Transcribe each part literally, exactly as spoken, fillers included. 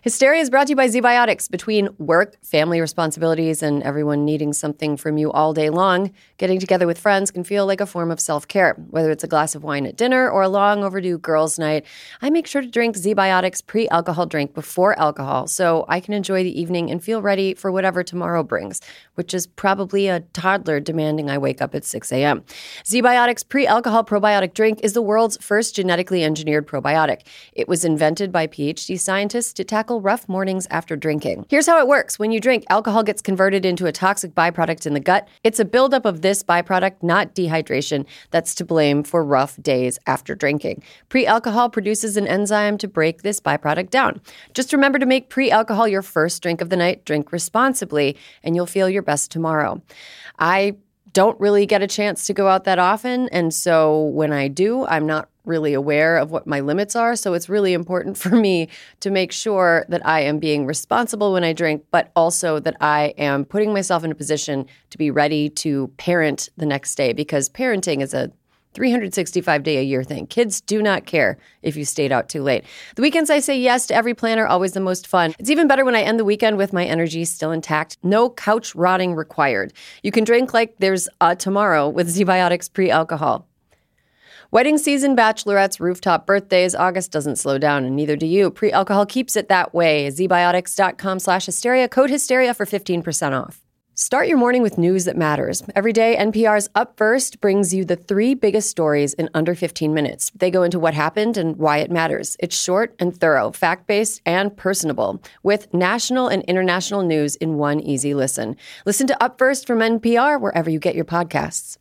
Hysteria is brought to you by ZBiotics. Between work, family responsibilities, and everyone needing something from you all day long, getting together with friends can feel like a form of self-care. Whether it's a glass of wine at dinner or a long overdue girls' night, I make sure to drink ZBiotics pre-alcohol drink before alcohol so I can enjoy the evening and feel ready for whatever tomorrow brings, which is probably a toddler demanding I wake up at six a.m. ZBiotics pre-alcohol probiotic drink is the world's first genetically engineered probiotic. It was invented by PhD scientists to tackle rough mornings after drinking. Here's how it works. When you drink, alcohol gets converted into a toxic byproduct in the gut. It's a buildup of this byproduct, not dehydration, that's to blame for rough days after drinking. Pre-alcohol produces an enzyme to break this byproduct down. Just remember to make pre-alcohol your first drink of the night. Drink responsibly, and you'll feel your best tomorrow. I don't really get a chance to go out that often, and so when I do, I'm not really aware of what my limits are. So it's really important for me to make sure that I am being responsible when I drink, but also that I am putting myself in a position to be ready to parent the next day, because parenting is a three hundred sixty-five day a year thing. Kids do not care if you stayed out too late. The weekends I say yes to every plan are always the most fun. It's even better when I end the weekend with my energy still intact. No couch rotting required. You can drink like there's a tomorrow with ZBiotics pre-alcohol. Wedding season, bachelorettes, rooftop birthdays, August doesn't slow down, and neither do you. Pre-alcohol keeps it that way. ZBiotics.com slash hysteria. Code hysteria for fifteen percent off. Start your morning with news that matters. Every day, N P R's Up First brings you the three biggest stories in under fifteen minutes. They go into what happened and why it matters. It's short and thorough, fact-based and personable, with national and international news in one easy listen. Listen to Up First from N P R wherever you get your podcasts.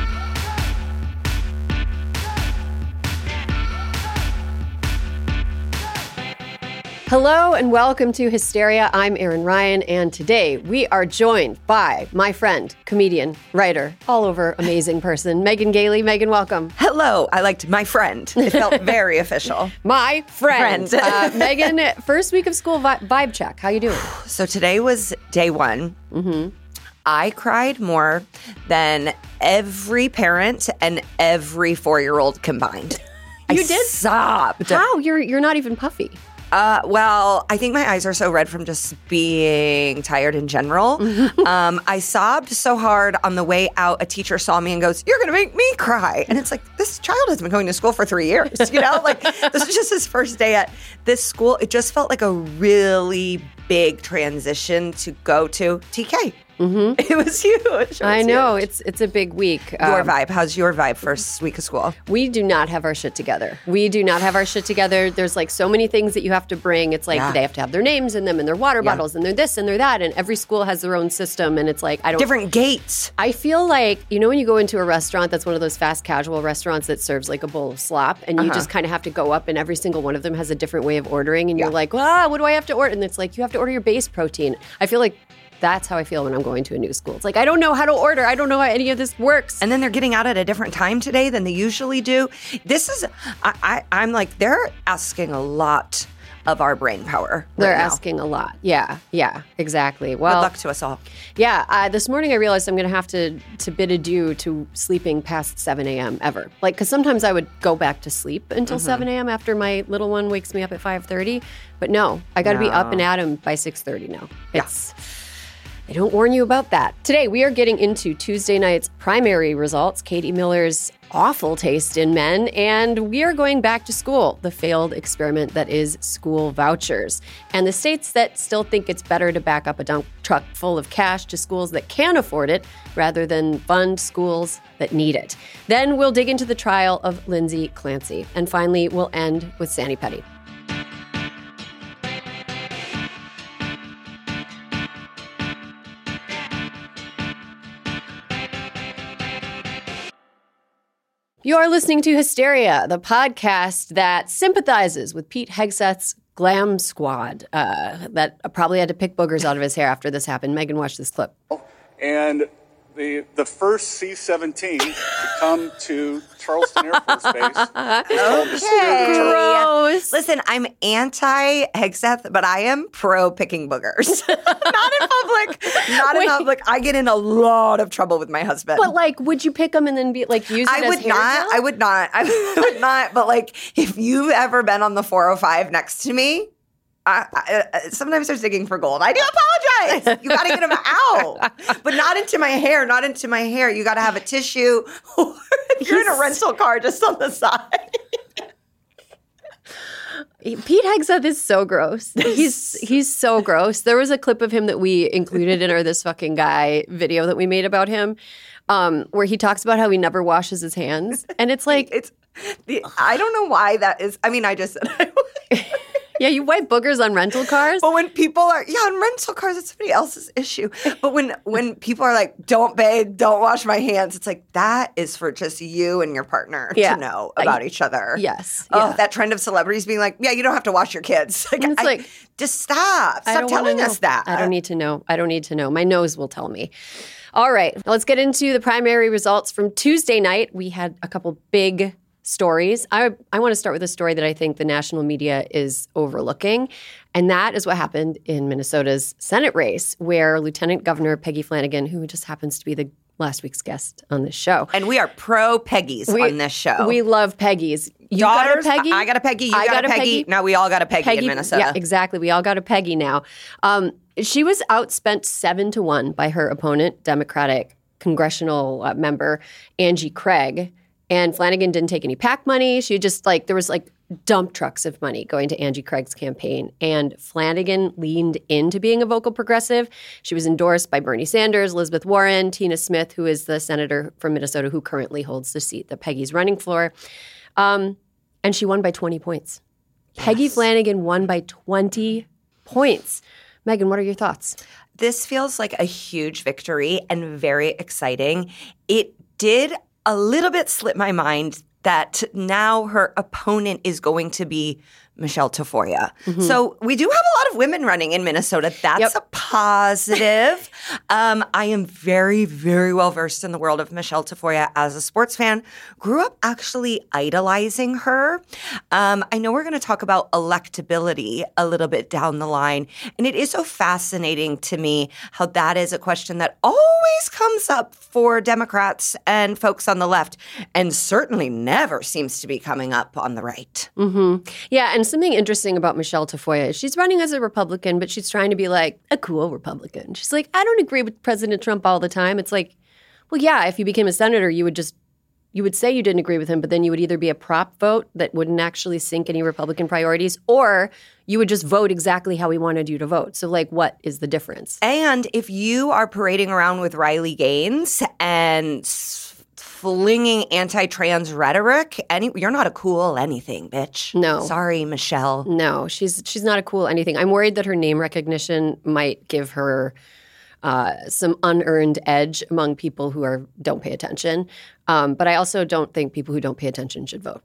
Hello and welcome to Hysteria. I'm Erin Ryan, and today we are joined by my friend, comedian, writer, all over amazing person, Megan Gailey. Megan, welcome. Hello. I liked my friend. It felt very official. My friend. friend. uh, Megan, first week of school vi- vibe check. How you doing? So today was day one. Mm-hmm. I cried more than every parent and every four-year-old combined. You I did? sobbed. How? You're you're not even puffy. Uh, well, I think my eyes are so red from just being tired in general. um, I sobbed so hard on the way out. A teacher saw me and goes, "You're going to make me cry." And it's like, this child has been going to school for three years. You know, like this was just his first day at this school. It just felt like a really big transition to go to T K. Mm-hmm. It was huge. It was I know. huge. It's it's a big week. Your Um, vibe. How's your vibe first week of school? We do not have our shit together. We do not have our shit together. There's like so many things that you have to bring. It's like Yeah. they have to have their names in them and their water Yeah. bottles and they're this and they're that. And every school has their own system. And it's like, I don't. Different gates. I feel like, you know, when you go into a restaurant that's one of those fast casual restaurants that serves like a bowl of slop, and you Uh-huh. just kind of have to go up and every single one of them has a different way of ordering. And you're like, ah, what do I have to order? And it's like, you have to order your base protein. I feel like that's how I feel when I'm going to a new school. It's like, I don't know how to order. I don't know how any of this works. And then they're getting out at a different time today than they usually do. This is, I, I, I'm like, they're asking a lot of our brain power. They're right now. asking a lot. Yeah, yeah, exactly. Well, Good luck to us all. yeah, uh, this morning I realized I'm going to have to to bid adieu to sleeping past seven a.m. ever. Like, because sometimes I would go back to sleep until Mm-hmm. seven a.m. after my little one wakes me up at five thirty. But no, I got to be up and at 'em by six thirty now. Yeah. It's... I don't warn you about that. Today, we are getting into Tuesday night's primary results, Katie Miller's awful taste in men, and we are going back to school, the failed experiment that is school vouchers, and the states that still think it's better to back up a dump truck full of cash to schools that can afford it rather than fund schools that need it. Then we'll dig into the trial of Lindsay Clancy, and finally, we'll end with Sani Petty. You're listening to Hysteria, the podcast that sympathizes with Pete Hegseth's glam squad uh, that probably had to pick boogers out of his hair after this happened. Megan, watch this clip. And the the first C seventeen to come to Charleston Air Force Base. Okay. Gross. Listen, I'm anti-Hegseth, but I am pro-picking boogers. Not in public. Not Wait. in public. I get in a lot of trouble with my husband. But, like, would you pick them and then be, like, use it I as would hair not. gel? I would not. I would not. But, like, if you've ever been on the four oh five next to me, I, I, I, sometimes they're digging for gold. I do apologize. You got to get them out, but not into my hair. Not into my hair. You got to have a tissue. Or if you're in a rental car, just on the side. Pete Hegseth is so gross. He's he's so gross. There was a clip of him that we included in our This Fucking Guy video that we made about him, um, where he talks about how he never washes his hands, and it's like it's. The, I don't know why that is. I mean, I just. Yeah, you wipe boogers on rental cars. But when people are, yeah, on rental cars, it's somebody else's issue. But when when people are like, don't bathe, don't wash my hands, it's like, that is for just you and your partner yeah. to know about uh, each other. Yes. Oh, yeah. that trend of celebrities being like, yeah, you don't have to wash your kids. Like, it's I, like just stop. Stop telling us that. I don't need to know. I don't need to know. My nose will tell me. All right, let's get into the primary results from Tuesday night. We had a couple big stories. I I want to start with a story that I think the national media is overlooking, and that is what happened in Minnesota's Senate race, where Lieutenant Governor Peggy Flanagan, who just happens to be the last week's guest on this show. And we are pro Peggy's we, on this show. We love Peggy's. You Daughters, got a Peggy? I got a Peggy. You I got, got a Peggy. Peggy. Now we all got a Peggy, Peggy in Minnesota. Yeah, exactly. We all got a Peggy now. Um, she was outspent seven to one by her opponent, Democratic congressional uh, member Angie Craig. And Flanagan didn't take any PAC money. She just like, there was like dump trucks of money going to Angie Craig's campaign. And Flanagan leaned into being a vocal progressive. She was endorsed by Bernie Sanders, Elizabeth Warren, Tina Smith, who is the senator from Minnesota who currently holds the seat that Peggy's running for. Um, and she won by twenty points. Yes. Peggy Flanagan won by twenty points. Megan, what are your thoughts? This feels like a huge victory and very exciting. It did a little bit slipped my mind that now her opponent is going to be Michelle Tafoya. Mm-hmm. So we do have a lot of women running in Minnesota. That's yep. a positive. um, I am very, very well versed in the world of Michelle Tafoya as a sports fan. Grew up actually idolizing her. Um, I know we're going to talk about electability a little bit down the line. And it is so fascinating to me how that is a question that always comes up for Democrats and folks on the left, and certainly never seems to be coming up on the right. Mm-hmm. Yeah, and something interesting about Michelle Tafoya is she's running as a Republican, but she's trying to be like a cool Republican. She's like, I don't agree with President Trump all the time. It's like, well, yeah, if you became a senator, you would just, you would say you didn't agree with him, but then you would either be a prop vote that wouldn't actually sink any Republican priorities, or you would just vote exactly how he wanted you to vote. So, like, what is the difference? And if you are parading around with Riley Gaines and flinging anti-trans rhetoric, any, you're not a cool anything, bitch. No. Sorry, Michelle. No, she's she's not a cool anything. I'm worried that her name recognition might give her uh, some unearned edge among people who are don't pay attention. Um, but I also don't think people who don't pay attention should vote.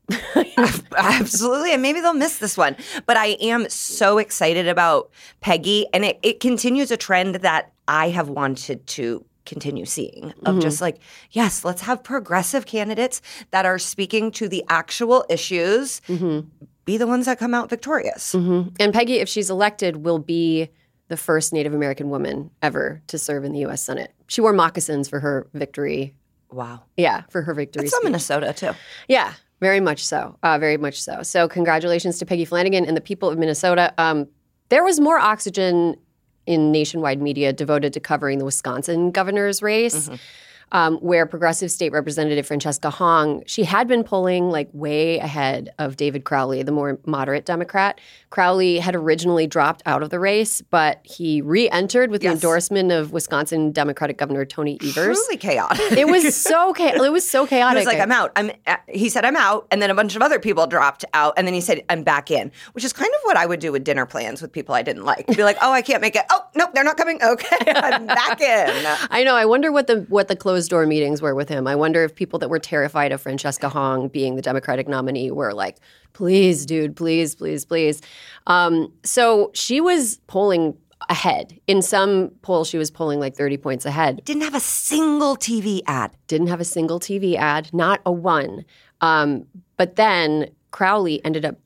Absolutely. And maybe they'll miss this one. But I am so excited about Peggy. And it, it continues a trend that I have wanted to continue seeing of mm-hmm. just like, yes, let's have progressive candidates that are speaking to the actual issues, mm-hmm. be the ones that come out victorious. Mm-hmm. And Peggy, if she's elected, will be the first Native American woman ever to serve in the U S Senate. She wore moccasins for her victory. Wow. Yeah, for her victory That's from Minnesota, too. Yeah, very much so. Uh, very much so. So congratulations to Peggy Flanagan and the people of Minnesota. Um, there was more oxygen in nationwide media devoted to covering the Wisconsin governor's race, mm-hmm. um, where progressive state representative Francesca Hong, she had been polling like way ahead of David Crowley, the more moderate Democrat. Crowley had originally dropped out of the race, but he re-entered with yes. the endorsement of Wisconsin Democratic Governor Tony Evers. Truly chaotic. It was so cha- it was so chaotic. He was like, I'm out. I'm. Uh, he said, I'm out, and then a bunch of other people dropped out, and then he said, I'm back in, which is kind of what I would do with dinner plans with people I didn't like. Be like, oh, I can't make it. Oh, nope, they're not coming. Okay, I'm back in. I know. I wonder what the what the closed door meetings were with him. I wonder if people that were terrified of Francesca Hong being the Democratic nominee were like, please, dude, please, please, please. Um, so she was polling ahead. In some polls, she was polling like thirty points ahead. Didn't have a single T V ad. Didn't have a single T V ad, not a one. Um, but then Crowley ended up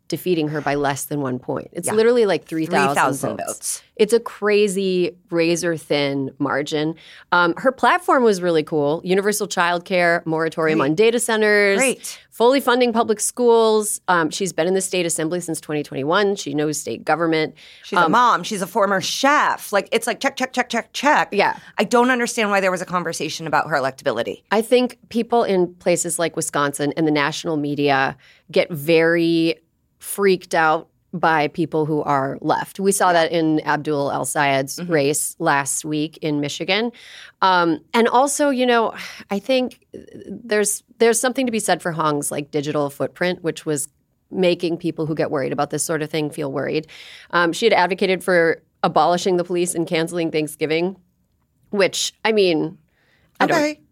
defeating her by less than one point. It's Yeah. literally like three thousand votes. votes. It's a crazy razor-thin margin. Um, her platform was really cool. Universal childcare, moratorium Great. on data centers, Great. fully funding public schools. Um, she's been in the state assembly since twenty twenty-one. She knows state government. She's a mom. She's a former chef. Like, it's like check, check, check, check, check. Yeah. I don't understand why there was a conversation about her electability. I think people in places like Wisconsin and the national media get very freaked out by people who are left. We saw that in Abdul El-Sayed's Mm-hmm. race last week in Michigan. Um, and also, you know, I think there's there's something to be said for Hong's like digital footprint, which was making people who get worried about this sort of thing feel worried. Um, she had advocated for abolishing the police and canceling Thanksgiving, which, I mean, I don't- Okay.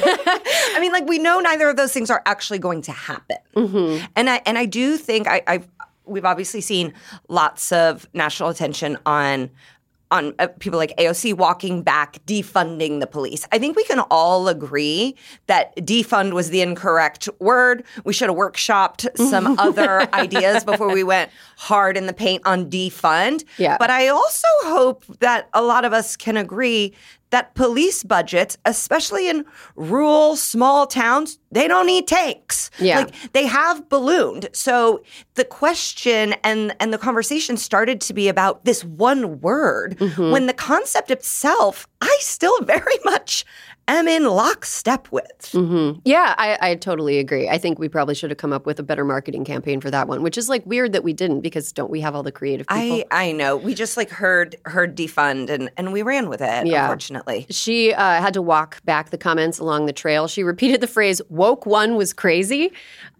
I mean, like, we know neither of those things are actually going to happen. Mm-hmm. And I and I do think I, I've we've obviously seen lots of national attention on on uh, people like A O C walking back, defunding the police. I think we can all agree that defund was the incorrect word. We should have workshopped some other ideas before we went hard in the paint on defund. Yeah. But I also hope that a lot of us can agree that police budgets, especially in rural, small towns, they don't need tanks. Yeah. Like, they have ballooned. So the question and, and the conversation started to be about this one word, Mm-hmm. when the concept itself, I still very much am in lockstep with. Mm-hmm. Yeah, I, I totally agree. I think we probably should have come up with a better marketing campaign for that one, which is like weird that we didn't, because don't we have all the creative people? I, I know. We just like heard heard defund and, and we ran with it, Yeah. unfortunately. She uh, had to walk back the comments along the trail. She repeated the phrase, woke one was crazy,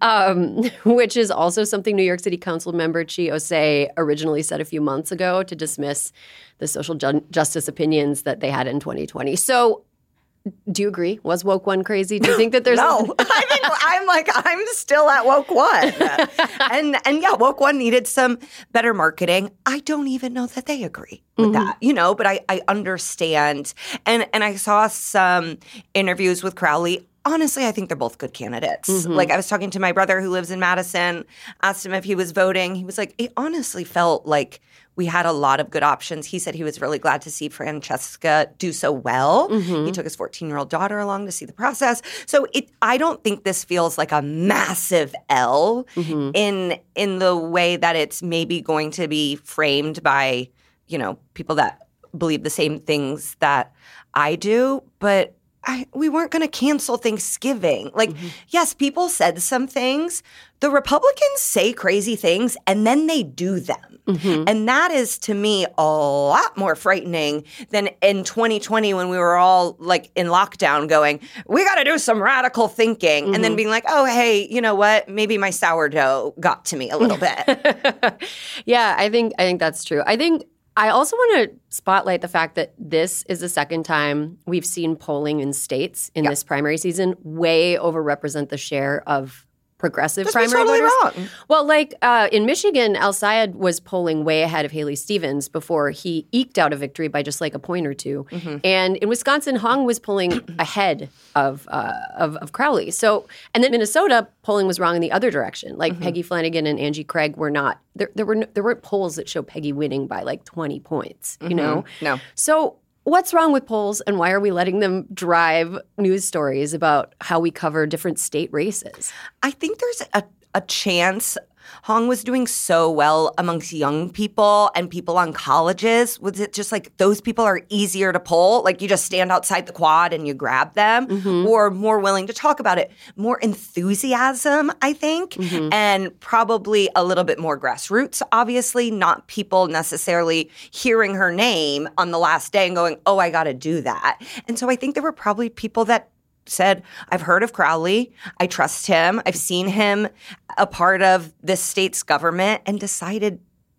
um, which is also something New York City Council member Chi Osei originally said a few months ago to dismiss the social ju- justice opinions that they had in twenty twenty. So do you agree? Was woke one crazy? Do you think that there's No, I think I'm like I'm still at woke one, and and yeah, woke one needed some better marketing. I don't even know that they agree with Mm-hmm. that, you know. But I I understand, and and I saw some interviews with Crowley. Honestly, I think they're both good candidates. Mm-hmm. Like, I was talking to my brother who lives in Madison, asked him if he was voting. He was like, it honestly felt like we had a lot of good options. He said he was really glad to see Francesca do so well. Mm-hmm. He took his fourteen-year-old daughter along to see the process. So it, I don't think this feels like a massive L Mm-hmm. in in the way that it's maybe going to be framed by, you know, people that believe the same things that I do. But I, we weren't going to cancel Thanksgiving. Like, Mm-hmm. yes, people said some things. The Republicans say crazy things and then they do them. Mm-hmm. And that is, to me, a lot more frightening than in twenty twenty when we were all like in lockdown going, we got to do some radical thinking. And Mm-hmm. then being like, oh, hey, you know what? Maybe my sourdough got to me a little bit. Yeah, I think I think that's true. I think I also want to spotlight the fact that this is the second time we've seen polling in states in this primary season way overrepresent the share of progressive This was primary totally voters. wrong. Well, like uh, in Michigan, El-Sayed was polling way ahead of Haley Stevens before he eked out a victory by just like a point or two. Mm-hmm. And in Wisconsin, Hong was polling ahead of, uh, of of Crowley. So, and then Minnesota, polling was wrong in the other direction. Like Mm-hmm. Peggy Flanagan and Angie Craig were not there. There were no, there weren't polls that show Peggy winning by like twenty points. You know, No. So. What's wrong with polls, and why are we letting them drive news stories about how we cover different state races? I think there's a, a chance Hong was doing so well amongst young people and people on colleges. Was it just like those people are easier to poll? Like you just stand outside the quad and you grab them, Mm-hmm. or more willing to talk about it? More enthusiasm, I think, Mm-hmm. and probably a little bit more grassroots, obviously, not people necessarily hearing her name on the last day and going, oh, I got to do that. And so I think there were probably people that said, I've heard of Crowley. I trust him. I've seen him a part of this state's government, and decided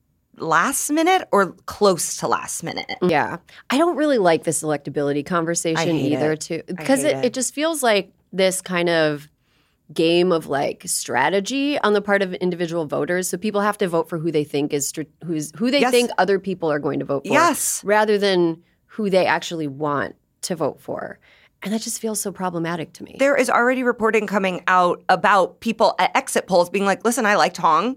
last minute or close to last minute. Yeah. I don't really like this electability conversation I hate either, it. too. I Because hate it, it. it just feels like this kind of game of like strategy on the part of individual voters. So people have to vote for who they think is str- who's who they Yes. think other people are going to vote for. Yes. Rather than who they actually want to vote for. And that just feels so problematic to me. There is already reporting coming out about people at exit polls being like, listen, I liked Hong.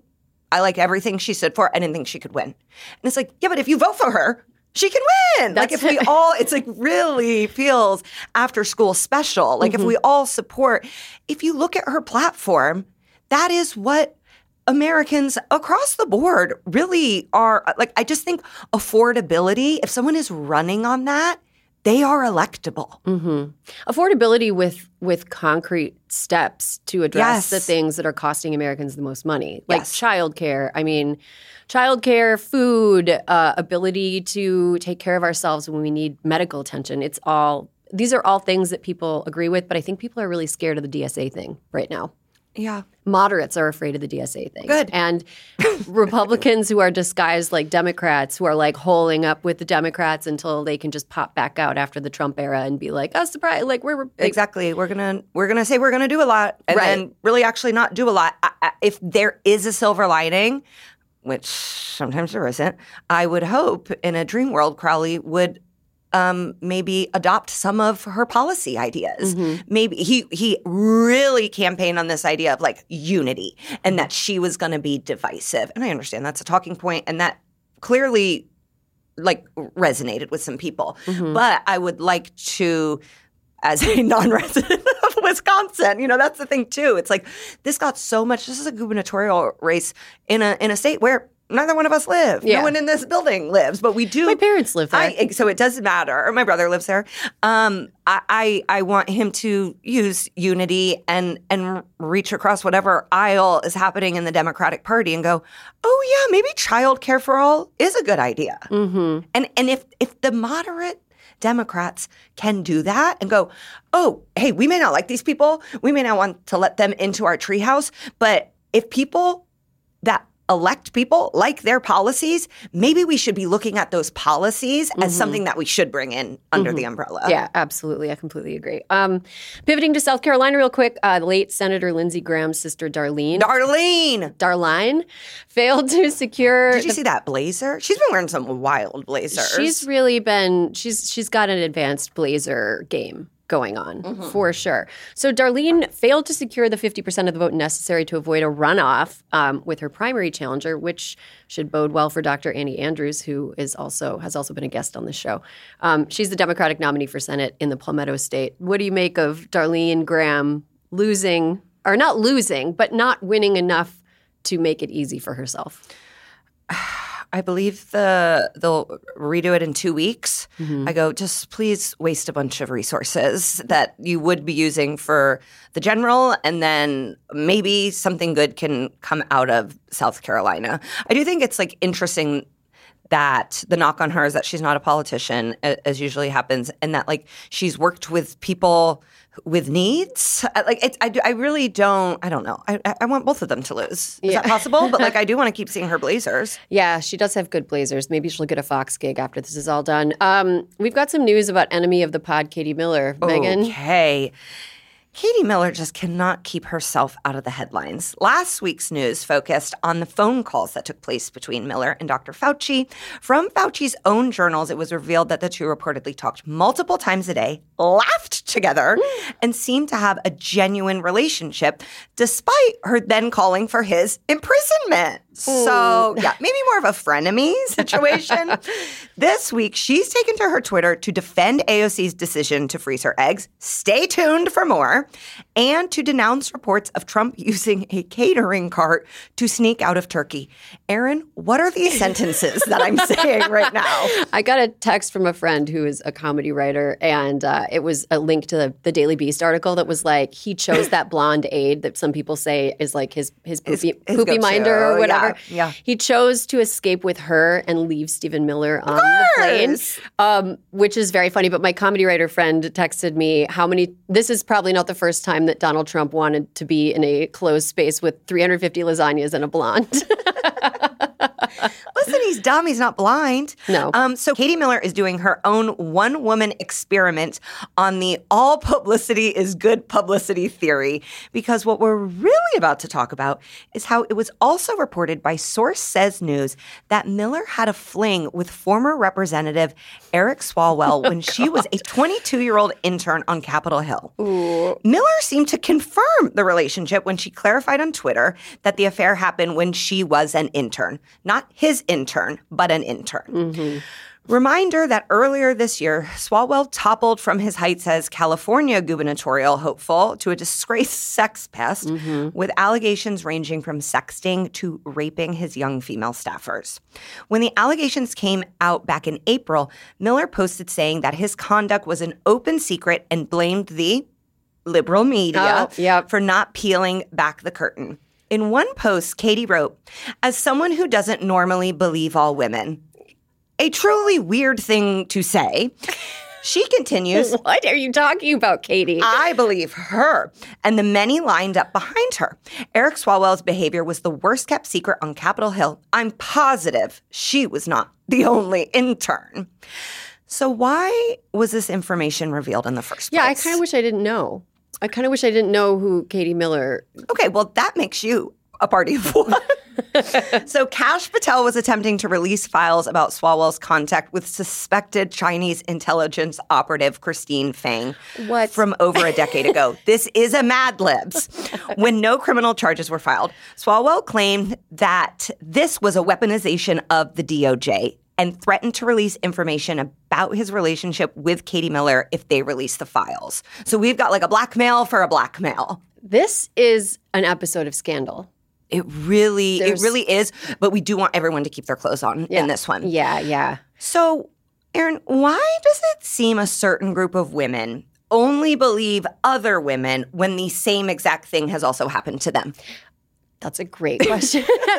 I like everything she stood for. I didn't think she could win. And it's like, yeah, but if you vote for her, she can win. That's like if we all, it's like really feels after school special. Like mm-hmm. if we all support, if you look at her platform, that is what Americans across the board really are. Like, I just think affordability, if someone is running on that, they are electable. Mm-hmm. Affordability with with concrete steps to address yes. the things that are costing Americans the most money, like yes. childcare. I mean, childcare, food, uh, ability to take care of ourselves when we need medical attention. It's all these are all things that people agree with, but I think people are really scared of the D S A thing right now. Yeah. Moderates are afraid of the D S A thing. Good. And Republicans who are disguised like Democrats, who are like holing up with the Democrats until they can just pop back out after the Trump era and be like, oh, surprise, like we're... Like, exactly. We're going to we're gonna say we're going to do a lot and right. then really actually not do a lot. I, I, if there is a silver lining, which sometimes there isn't, I would hope in a dream world, Crowley would Um, maybe adopt some of her policy ideas. Mm-hmm. Maybe he he really campaigned on this idea of like unity and that she was going to be divisive. And I understand that's a talking point and that clearly like resonated with some people. Mm-hmm. But I would like to, as a non-resident of Wisconsin, you know, that's the thing too. It's like this got so much, this is a gubernatorial race in a in a state where neither one of us live. Yeah. No one in this building lives, but we do. My parents live there. I, so it doesn't matter. Or my brother lives there. Um, I, I I want him to use unity and and reach across whatever aisle is happening in the Democratic Party and go, oh yeah, maybe child care for all is a good idea. Mm-hmm. And and if if the moderate Democrats can do that and go, oh, hey, we may not like these people. We may not want to let them into our treehouse. But if people that elect people like their policies, maybe we should be looking at those policies mm-hmm. as something that we should bring in under mm-hmm. the umbrella. Yeah, absolutely. I completely agree. Um, pivoting to South Carolina real quick, uh, late Senator Lindsey Graham's sister, Darlene. Darlene! Darlene failed to secure... Did you the, see that blazer? She's been wearing some wild blazers. She's really been... She's She's got an advanced blazer game going on, mm-hmm. for sure. So Darlene failed to secure the fifty percent of the vote necessary to avoid a runoff um, with her primary challenger, which should bode well for Doctor Annie Andrews, who is also has also been a guest on this show. Um, she's the Democratic nominee for Senate in the Palmetto State. What do you make of Darlene Graham losing, or not losing, but not winning enough to make it easy for herself? I believe the they'll redo it in two weeks. Mm-hmm. I go, just please waste a bunch of resources that you would be using for the general, and then maybe something good can come out of South Carolina. I do think it's like interesting that the knock on her is that she's not a politician, as usually happens, and that like she's worked with people with needs. Like it's, I, I really don't. I don't know. I, I want both of them to lose. Is yeah. that possible? But like I do want to keep seeing her blazers. Yeah, she does have good blazers. Maybe she'll get a Fox gig after this is all done. Um, we've got some news about enemy of the pod, Katie Miller. Megan? Okay. Katie Miller just cannot keep herself out of the headlines. Last week's news focused on the phone calls that took place between Miller and Doctor Fauci. From Fauci's own journals, it was revealed that the two reportedly talked multiple times a day, laughed together, and seemed to have a genuine relationship, despite her then calling for his imprisonment. So, yeah, maybe more of a frenemy situation. This week, she's taken to her Twitter to defend A O C's decision to freeze her eggs. Stay tuned for more. And to denounce reports of Trump using a catering cart to sneak out of Turkey. Erin, what are these sentences that I'm saying right now? I got a text from a friend who is a comedy writer, and uh, it was a link to the, the Daily Beast article that was like, he chose that blonde aide that some people say is like his, his poopy, his, his poopy minder or whatever. Yeah, yeah. He chose to escape with her and leave Stephen Miller on the plane, um, which is very funny. But my comedy writer friend texted me how many, this is probably not the first time that Donald Trump wanted to be in a closed space with three hundred fifty lasagnas and a blonde. Listen, he's dumb. He's not blind. No. Um, so Katie Miller is doing her own one-woman experiment on the all publicity is good publicity theory, because what we're really about to talk about is how it was also reported by Source Says News that Miller had a fling with former Representative Eric Swalwell when oh, she was a twenty-two-year-old intern on Capitol Hill. Ooh. Miller seemed to confirm the relationship when she clarified on Twitter that the affair happened when she was an intern. Not his intern, but an intern. Mm-hmm. Reminder that earlier this year, Swalwell toppled from his heights as California gubernatorial hopeful to a disgraced sex pest, mm-hmm. with allegations ranging from sexting to raping his young female staffers. When the allegations came out back in April, Miller posted saying that his conduct was an open secret and blamed the liberal media oh, yep. for not peeling back the curtain. In one post, Katie wrote, "As someone who doesn't normally believe all women," a truly weird thing to say. She continues, "What are you talking about, Katie? I believe her and the many lined up behind her. Eric Swalwell's behavior was the worst kept secret on Capitol Hill. I'm positive she was not the only intern." So why was this information revealed in the first place? Yeah, I kind of wish I didn't know. I kind of wish I didn't know who Katie Miller. Okay, well, that makes you a party of one. So Kash Patel was attempting to release files about Swalwell's contact with suspected Chinese intelligence operative Christine Fang What? from over a decade ago. This is a Mad Libs. When no criminal charges were filed, Swalwell claimed that this was a weaponization of the D O J and threatened to release information about his relationship with Katie Miller if they release the files. So we've got like a blackmail for a blackmail. This is an episode of Scandal. It really, There's, it really is. But we do want everyone to keep their clothes on yeah, in this one. Yeah, yeah. So, Erin, why does it seem a certain group of women only believe other women when the same exact thing has also happened to them? That's a great question.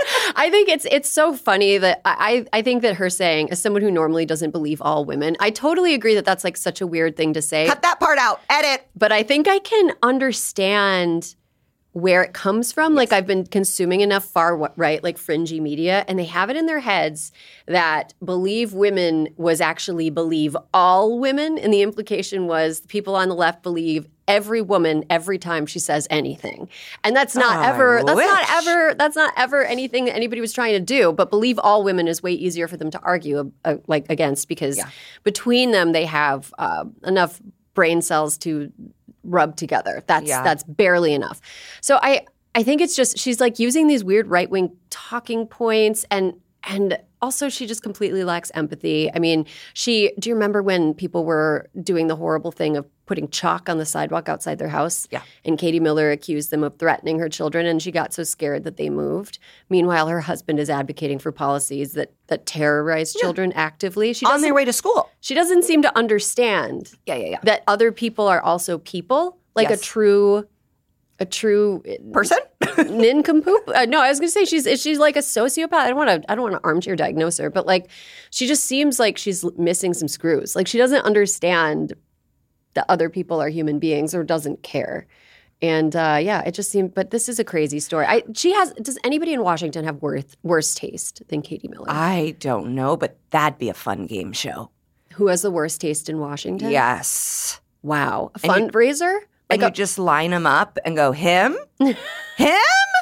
I think it's it's so funny that I, I think that her saying, as someone who normally doesn't believe all women, I totally agree that that's like such a weird thing to say. Cut that part out. Edit. But I think I can understand where it comes from. Yes. Like I've been consuming enough far right, like fringy media, and they have it in their heads that believe women was actually believe all women. And the implication was the people on the left believe every woman every time she says anything. And that's not I ever, that's wish. not ever, that's not ever anything that anybody was trying to do. But believe all women is way easier for them to argue uh, like against because yeah. between them, they have uh, enough brain cells to rub together. That's yeah. that's barely enough. So I I think it's just she's like using these weird right-wing talking points and and also she just completely lacks empathy. I mean, she do you remember when people were doing the horrible thing of putting chalk on the sidewalk outside their house? Yeah. And Katie Miller accused them of threatening her children and she got so scared that they moved. Meanwhile, her husband is advocating for policies that that terrorize children yeah. actively. She on their way to school. She doesn't seem to understand yeah, yeah, yeah. that other people are also people, like yes. a true a true person? Nincompoop? Uh, no, I was going to say she's she's like a sociopath. I don't want to I don't want to armchair diagnose her, but like she just seems like she's missing some screws. Like she doesn't understand that other people are human beings or doesn't care. And uh, yeah, it just seemed. But this is a crazy story. I, she has. Does anybody in Washington have worth, worse taste than Katie Miller? I don't know, but that'd be a fun game show. Who has the worst taste in Washington? Yes. Wow, a fundraiser. You, like and a, you just line them up and go, him? Him?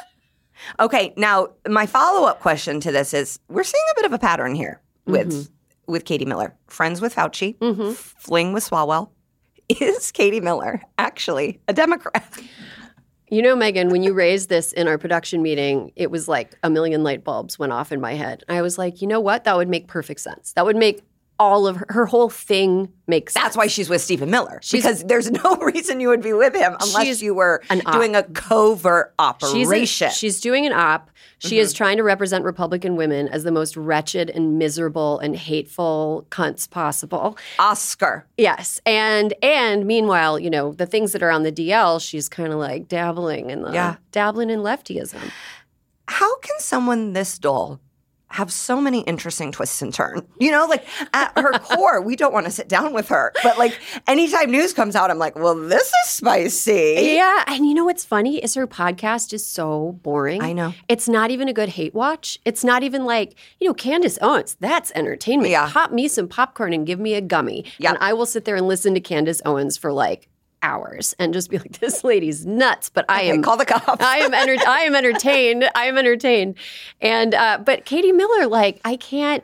Okay, now my follow-up question to this is, we're seeing a bit of a pattern here with mm-hmm. with Katie Miller. Friends with Fauci, mm-hmm. fling with Swalwell. Is Katie Miller actually a Democrat? You know, Megan, when you raised this in our production meeting, it was like a million light bulbs went off in my head. I was like, you know what? That would make perfect sense. That would make all of her, her whole thing makes sense. That's why she's with Stephen Miller. She's, because there's no reason you would be with him unless you were doing a covert operation. She's, a, she's doing an op. She mm-hmm. is trying to represent Republican women as the most wretched and miserable and hateful cunts possible. Oscar. Yes. And and meanwhile, you know, the things that are on the D L, she's kind of like dabbling in the yeah. dabbling in leftyism. How can someone this dull have so many interesting twists and turns. You know, like at her core, we don't want to sit down with her. But like anytime news comes out, I'm like, well, this is spicy. Yeah. And you know what's funny is her podcast is so boring. I know. It's not even a good hate watch. It's not even like, you know, Candace Owens, that's entertainment. Yeah. Pop me some popcorn and give me a gummy. Yeah. And I will sit there and listen to Candace Owens for like hours and just be like, this lady's nuts. But I Okay, am call the cops. I am enter- I am entertained. I am entertained. And uh, but Katie Miller, like, I can't.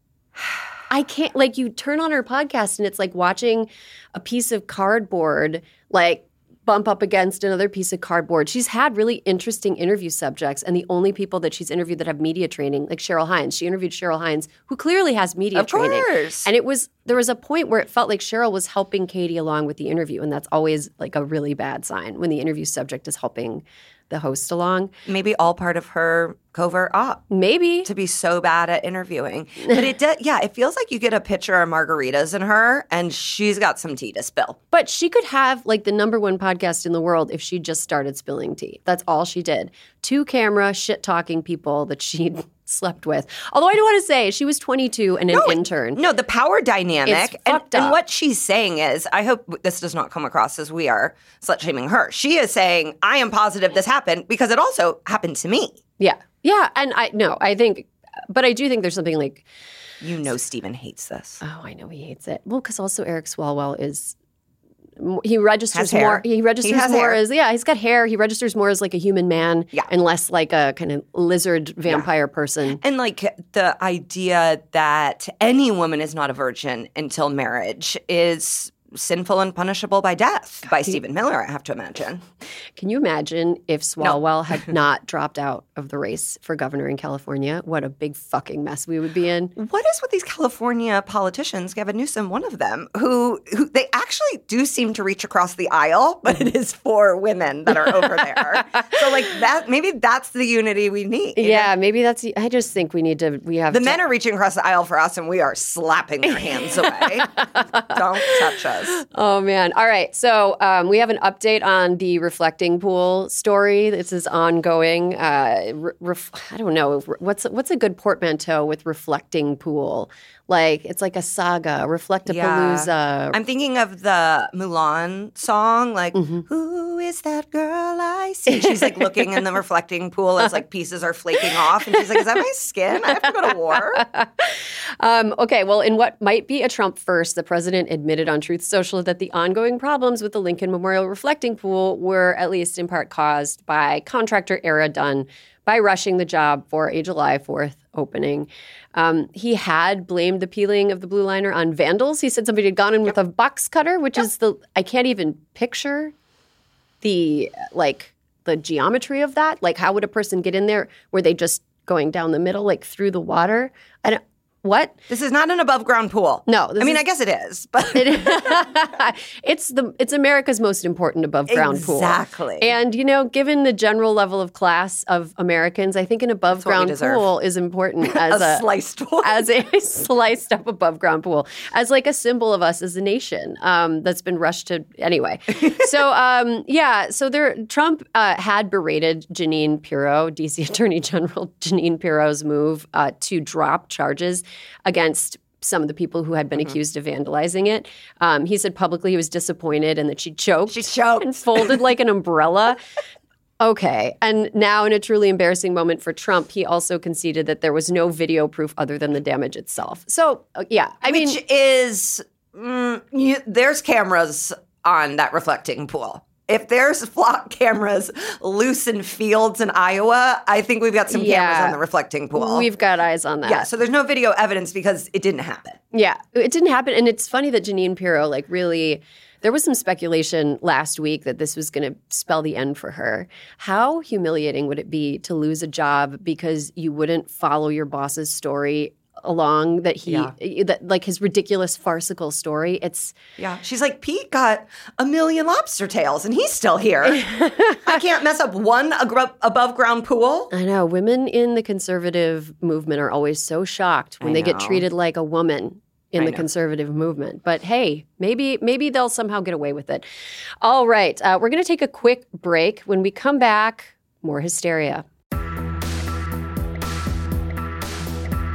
I can't, like, you turn on her podcast and it's like watching a piece of cardboard, like, bump up against another piece of cardboard. She's had really interesting interview subjects, and the only people that she's interviewed that have media training, like Cheryl Hines. She interviewed Cheryl Hines, who clearly has media Of training. course. And it was, there was a point where it felt like Cheryl was helping Katie along with the interview, and that's always like a really bad sign when the interview subject is helping the host along. Maybe all part of her covert op. Maybe. To be so bad at interviewing. But it does, yeah, it feels like you get a picture of margaritas in her and she's got some tea to spill. But she could have like the number one podcast in the world if she just started spilling tea. That's all she did. Two camera shit talking people that she slept with. Although I do want to say she was twenty-two and an No, intern. No, the power dynamic. It's and, fucked and up. what she's saying is, I hope this does not come across as we are slut shaming her. She is saying, I am positive this happened because it also happened to me. Yeah. Yeah. And I no, I think, but I do think there's something like, You know Stephen hates this. oh, I know he hates it. Well, because also Eric Swalwell is, he registers Has hair. more. He registers He has more hair. as, yeah, he's got hair. He registers more as like a human man Yeah. and less like a kind of lizard vampire person. And like the idea that any woman is not a virgin until marriage is sinful and punishable by death by Stephen Miller, I have to imagine. Can you imagine if Swalwell had not dropped out of the race for governor in California? What a big fucking mess we would be in. What is with these California politicians, Gavin Newsom, one of them, who, who they actually do seem to reach across the aisle, but it is for women that are over there. So like that, maybe that's the unity we need. Yeah, maybe that's. I just think we need to. We have The to, men are reaching across the aisle for us, and we are slapping their hands away. Don't touch us. Oh man! All right, so um, we have an update on the reflecting pool story. This is ongoing. Uh, re- ref- I don't know what's what's a good portmanteau with reflecting pool. Like it's like a saga, Reflectapalooza. I'm thinking of the Mulan song, like, Mm-hmm. who is that girl I see? She's like looking in the reflecting pool as like pieces are flaking off. And she's like, is that my skin? I have to go to war. Um, okay, well, in what might be a Trump first, the president admitted on Truth Social that the ongoing problems with the Lincoln Memorial reflecting pool were at least in part caused by contractor error done by rushing the job for a July fourth opening. Um, he had blamed the peeling of the blue liner on vandals. He said somebody had gone in with a box cutter, which is the, I can't even picture the, like, the geometry of that. Like, how would a person get in there? Were they just going down the middle, like through the water? I don't, what? This is not an above ground pool. No, this I mean, is- I guess it is, but it's the it's America's most important above ground pool. Exactly. And you know, given the general level of class of Americans, I think an above what we ground deserve. pool is important as a a, sliced one. as a sliced up above ground pool, as like a symbol of us as a nation um, that's been rushed to anyway. So um, yeah, so there Trump uh, had berated Jeanine Pirro, D C Attorney General Jeanine Pirro's move uh, to drop charges against some of the people who had been Mm-hmm. accused of vandalizing it. Um, he said publicly he was disappointed and that she choked. She choked. And folded like an umbrella. Okay. And now, in a truly embarrassing moment for Trump, he also conceded that there was no video proof other than the damage itself. So, uh, yeah, I mean, Which is, mm, you, there's cameras on that reflecting pool. If there's flock cameras loose in fields in Iowa, I think we've got some cameras Yeah. on the reflecting pool. we've got eyes on that. yeah, so there's no video evidence because it didn't happen. Yeah, it didn't happen. And it's funny that Jeanine Pirro, like, really, there was some speculation last week that this was going to spell the end for her. How humiliating would it be to lose a job because you wouldn't follow your boss's story along, that he, Yeah. that like his ridiculous farcical story? It's, Yeah, she's like, Pete got a million lobster tails and he's still here. I can't mess up one ag- above ground pool. I know, women in the conservative movement are always so shocked when I they get know. treated like a woman in I the know. conservative movement. But hey, maybe maybe they'll somehow get away with it. All right, uh, we're going to take a quick break. When we come back, more hysteria.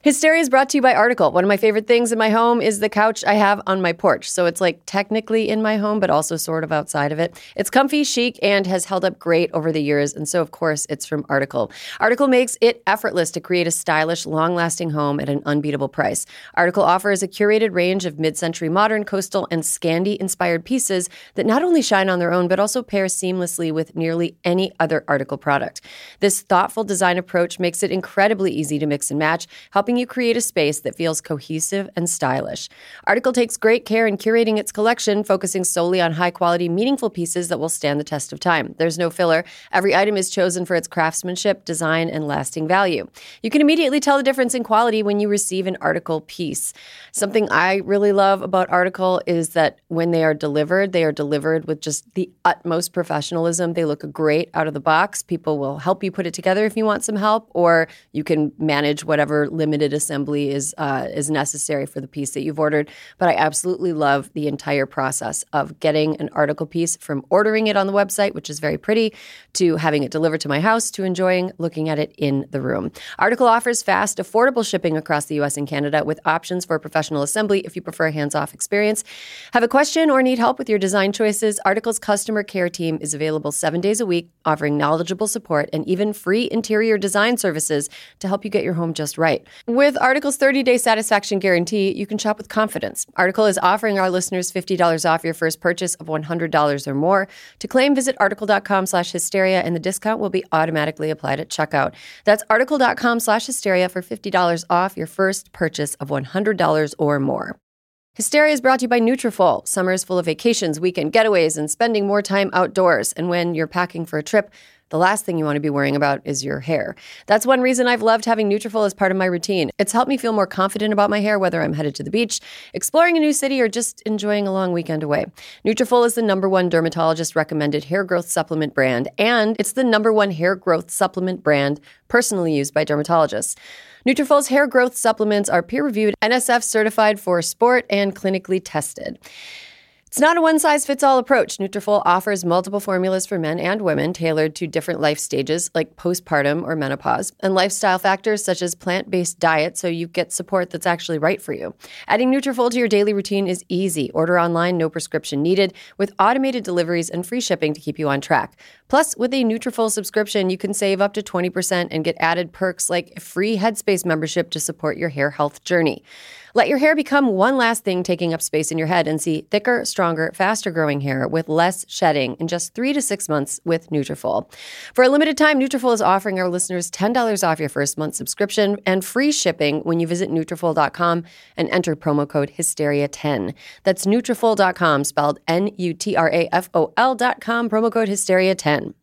Hysteria is brought to you by Article. One of my favorite things in my home is the couch I have on my porch. So it's like technically in my home, but also sort of outside of it. It's comfy, chic, and has held up great over the years. And so, of course, it's from Article. Article makes it effortless to create a stylish, long-lasting home at an unbeatable price. Article offers a curated range of mid-century modern, coastal, and Scandi-inspired pieces that not only shine on their own, but also pair seamlessly with nearly any other Article product. This thoughtful design approach makes it incredibly easy to mix and match, helping you create a space that feels cohesive and stylish. Article takes great care in curating its collection, focusing solely on high-quality, meaningful pieces that will stand the test of time. There's no filler. Every item is chosen for its craftsmanship, design, and lasting value. You can immediately tell the difference in quality when you receive an Article piece. Something I really love about Article is that when they are delivered, they are delivered with just the utmost professionalism. They look great out of the box. People will help you put it together if you want some help, or you can manage whatever limited assembly is uh, is necessary for the piece that you've ordered. But I absolutely love the entire process of getting an Article piece, from ordering it on the website, which is very pretty, to having it delivered to my house, to enjoying looking at it in the room. Article offers fast, affordable shipping across the U S and Canada with options for professional assembly if you prefer a hands-off experience. Have a question or need help with your design choices? Article's customer care team is available seven days a week, offering knowledgeable support and even free interior design services to help you get your home just right. With Article's thirty-day satisfaction guarantee, you can shop with confidence. Article is offering our listeners fifty dollars off your first purchase of one hundred dollars or more. To claim, visit article.com slash hysteria, and the discount will be automatically applied at checkout. That's article.com slash hysteria for fifty dollars off your first purchase of one hundred dollars or more. Hysteria is brought to you by Nutrafol. Summer is full of vacations, weekend getaways, and spending more time outdoors. And when you're packing for a trip, the last thing you want to be worrying about is your hair. That's one reason I've loved having Nutrafol as part of my routine. It's helped me feel more confident about my hair, whether I'm headed to the beach, exploring a new city, or just enjoying a long weekend away. Nutrafol is the number one dermatologist-recommended hair growth supplement brand, and it's the number one hair growth supplement brand personally used by dermatologists. Nutrafol's hair growth supplements are peer-reviewed, N S F certified for sport, and clinically tested. It's not a one-size-fits-all approach. Nutrafol offers multiple formulas for men and women tailored to different life stages like postpartum or menopause, and lifestyle factors such as plant-based diet, so you get support that's actually right for you. Adding Nutrafol to your daily routine is easy. Order online, no prescription needed, with automated deliveries and free shipping to keep you on track. Plus, with a Nutrafol subscription, you can save up to twenty percent and get added perks like a free Headspace membership to support your hair health journey. Let your hair become one last thing taking up space in your head and see thicker, stronger, faster-growing hair with less shedding in just three to six months with Nutrafol. For a limited time, Nutrafol is offering our listeners ten dollars off your first month subscription and free shipping when you visit Nutrafol dot com and enter promo code Hysteria ten. That's Nutrafol dot com, spelled N U T R A F O L dot com, promo code Hysteria ten.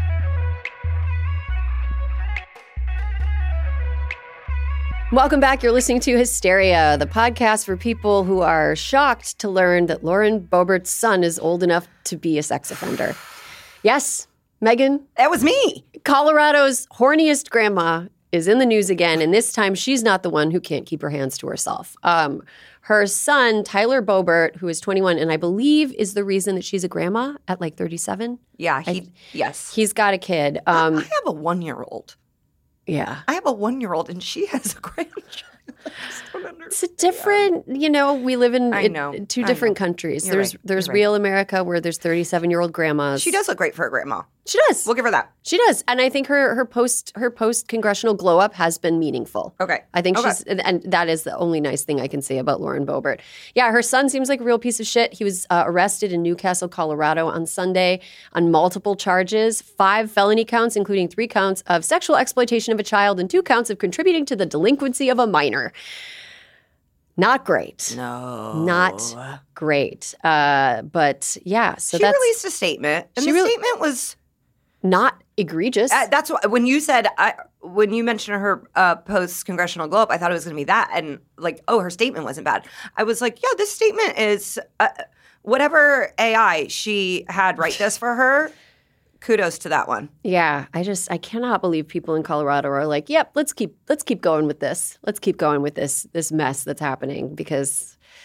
Welcome back. You're listening to Hysteria, the podcast for people who are shocked to learn that Lauren Boebert's son is old enough to be a sex offender. Yes, Megan. That was me. Colorado's horniest grandma is in the news again, and this time she's not the one who can't keep her hands to herself. Um, her son, Tyler Boebert, who is twenty-one, and I believe is the reason that she's a grandma at like thirty-seven. Yeah, he, I, yes. He's got a kid. Um, I have a one-year-old. Yeah. I have a one-year-old, and she has a grandchild. It's a different, you know, we live in I know, it, two I different know. countries. You're there's right, there's you're real America where there's thirty-seven-year-old grandmas. She does look great for a grandma. She does. We'll give her that. She does. And I think her her post her post congressional glow up has been meaningful. Okay. I think okay. she's and that is the only nice thing I can say about Lauren Boebert. Yeah, her son seems like a real piece of shit. He was uh, arrested in Newcastle, Colorado on Sunday on multiple charges, five felony counts, including three counts of sexual exploitation of a child and two counts of contributing to the delinquency of a minor. Not great. No. Not great. Uh, but yeah, so she that's released a statement, and she the re- statement was not egregious. uh, that's what when you said I, when you mentioned her uh, post congressional glow up, I thought it was going to be that, and like, oh, her statement wasn't bad. I was like, yeah, this statement is uh, whatever A I she had write this for her. Kudos to that one. Yeah, I just I cannot believe people in Colorado are like, "Yep, let's keep let's keep going with this. Let's keep going with this this mess that's happening." Because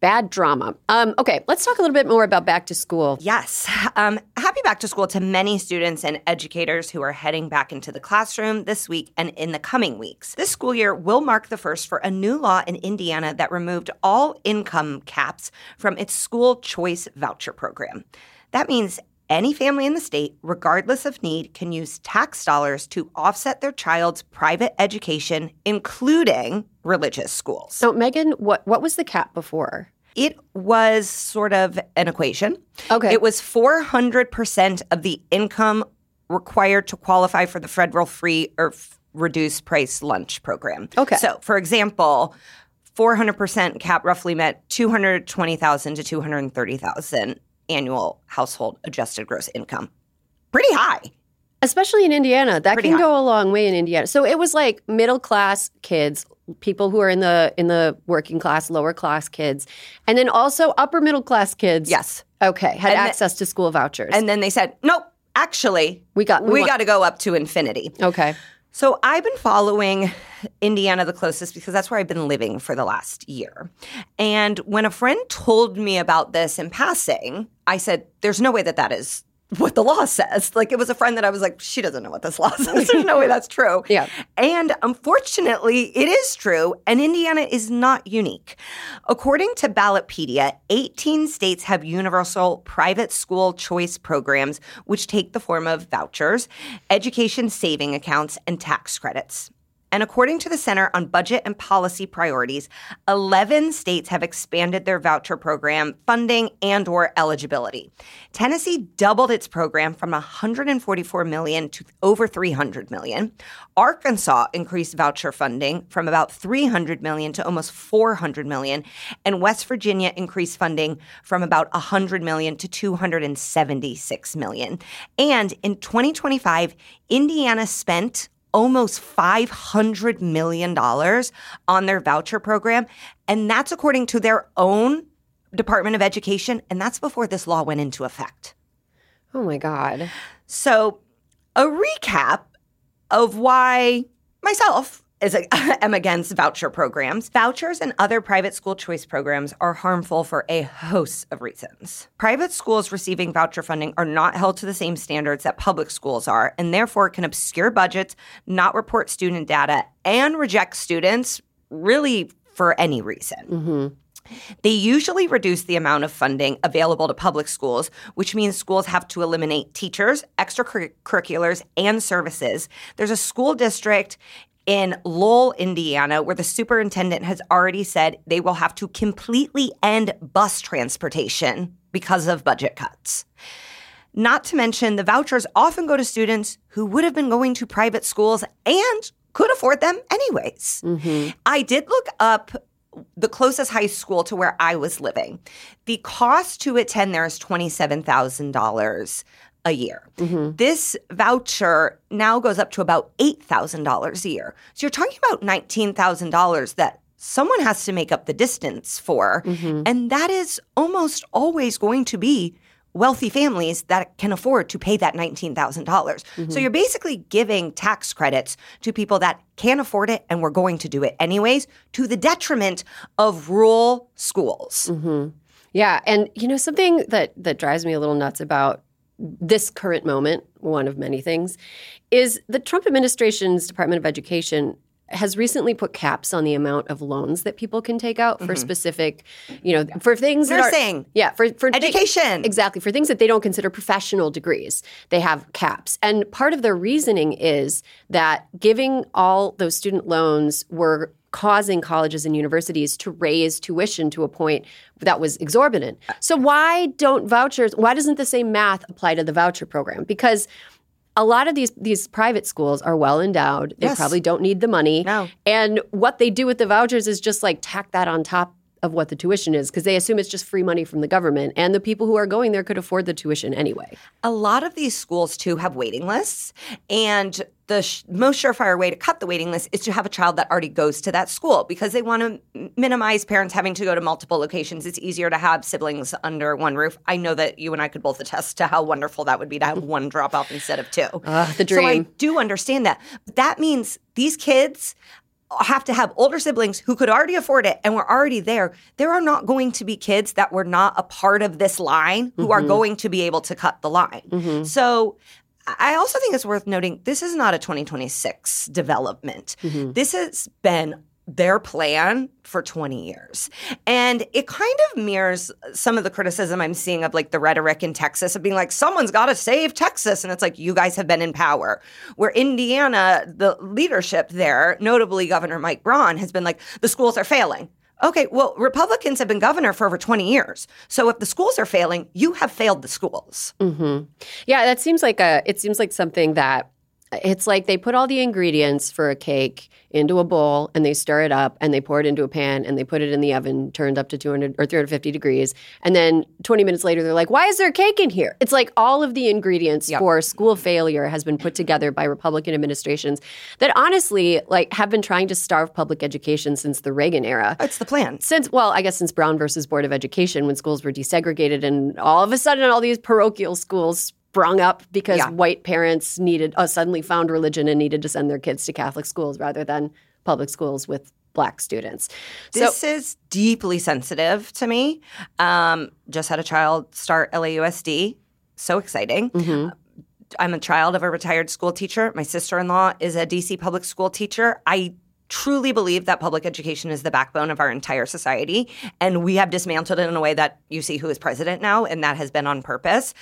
Bad drama. Um, okay, let's talk a little bit more about back to school. Yes. Um, happy back to school to many students and educators who are heading back into the classroom this week and in the coming weeks. This school year will mark the first for a new law in Indiana that removed all income caps from its school choice voucher program. That means any family in the state, regardless of need, can use tax dollars to offset their child's private education, including religious schools. So, Megan, what, what was the cap before? It was sort of an equation. Okay. It was four hundred percent of the income required to qualify for the federal free or f- reduced price lunch program. Okay. So, for example, four hundred percent cap roughly meant two hundred twenty thousand dollars to two hundred thirty thousand dollars annual household adjusted gross income. Pretty high. Especially in Indiana. That Pretty can high. go a long way in Indiana. So it was like middle class kids, people who are in the in the working class, lower class kids, and then also upper middle class kids. Yes. Okay, had And access to school vouchers. And then they said, nope, actually, We got- we we want- got to go up to infinity. okay. So I've been following Indiana the closest because that's where I've been living for the last year. And when a friend told me about this in passing, I said, there's no way that that is what the law says. Like, it was a friend that I was like, she doesn't know what this law says. There's no way that's true. Yeah. And unfortunately, it is true, and Indiana is not unique. According to Ballotpedia, eighteen states have universal private school choice programs, which take the form of vouchers, education saving accounts, and tax credits. And according to the Center on Budget and Policy Priorities, eleven states have expanded their voucher program funding and or eligibility. Tennessee doubled its program from one hundred forty-four million dollars to over three hundred million dollars. Arkansas increased voucher funding from about three hundred million dollars to almost four hundred million dollars. And West Virginia increased funding from about one hundred million dollars to two hundred seventy-six million dollars. And in twenty twenty-five, Indiana spent almost five hundred million dollars on their voucher program. And that's according to their own Department of Education. And that's before this law went into effect. Oh my God. So a recap of why myself is a, am against voucher programs. Vouchers and other private school choice programs are harmful for a host of reasons. Private schools receiving voucher funding are not held to the same standards that public schools are, and therefore can obscure budgets, not report student data, and reject students really for any reason. Mm-hmm. They usually reduce the amount of funding available to public schools, which means schools have to eliminate teachers, extracurriculars, and services. There's a school district in Lowell, Indiana, where the superintendent has already said they will have to completely end bus transportation because of budget cuts. Not to mention, the vouchers often go to students who would have been going to private schools and could afford them anyways. Mm-hmm. I did look up the closest high school to where I was living. The cost to attend there is twenty-seven thousand dollars a year. Mm-hmm. This voucher now goes up to about eight thousand dollars a year. So you're talking about nineteen thousand dollars that someone has to make up the distance for. Mm-hmm. And that is almost always going to be wealthy families that can afford to pay that nineteen thousand dollars. Mm-hmm. So you're basically giving tax credits to people that can't afford it and were going to do it anyways, to the detriment of rural schools. Mm-hmm. Yeah. And, you know, something that, that drives me a little nuts about this current moment, one of many things, is the Trump administration's Department of Education has recently put caps on the amount of loans that people can take out for Mm-hmm. specific, you know, for things that Nursing. are, yeah, for for thi- Education. exactly, for things that they don't consider professional degrees. They have caps, and part of their reasoning is that giving all those student loans were causing colleges and universities to raise tuition to a point that was exorbitant. So why don't vouchers? Why doesn't the same math apply to the voucher program? Because a lot of these these private schools are well endowed. They Yes. probably don't need the money. No. And what they do with the vouchers is just like tack that on top of what the tuition is because they assume it's just free money from the government. And the people who are going there could afford the tuition anyway. A lot of these schools, too, have waiting lists. And the sh- most surefire way to cut the waiting list is to have a child that already goes to that school because they want to m- minimize parents having to go to multiple locations. It's easier to have siblings under one roof. I know that you and I could both attest to how wonderful that would be to have one drop off instead of two. Uh, the So I dream. do understand that. But that means these kids have to have older siblings who could already afford it and were already there, there are not going to be kids that were not a part of this line who mm-hmm. are going to be able to cut the line. Mm-hmm. So I also think it's worth noting this is not a twenty twenty-six development. Mm-hmm. This has been their plan for twenty years. And it kind of mirrors some of the criticism I'm seeing of like the rhetoric in Texas of being like, someone's got to save Texas. And it's like, you guys have been in power. Where Indiana, the leadership there, notably Governor Mike Braun, has been like, the schools are failing. Okay, well, Republicans have been governor for over twenty years. So if the schools are failing, you have failed the schools. Mm-hmm. Yeah, that seems like a, it seems like something that it's like they put all the ingredients for a cake into a bowl and they stir it up and they pour it into a pan and they put it in the oven turned up to two hundred or three hundred fifty degrees. And then twenty minutes later, they're like, why is there a cake in here? It's like all of the ingredients yep. for school failure has been put together by Republican administrations that honestly like have been trying to starve public education since the Reagan era. It's the plan. Since, well, I guess since Brown versus Board of Education when schools were desegregated and all of a sudden all these parochial schools sprung up because yeah. white parents needed uh, suddenly found religion and needed to send their kids to Catholic schools rather than public schools with black students. This so, is deeply sensitive to me. Um, just had a child start L A U S D. So exciting. Mm-hmm. I'm a child of a retired school teacher. My sister-in-law is a D C public school teacher. I truly believe that public education is the backbone of our entire society. And we have dismantled it in a way that you see who is president now, and that has been on purpose.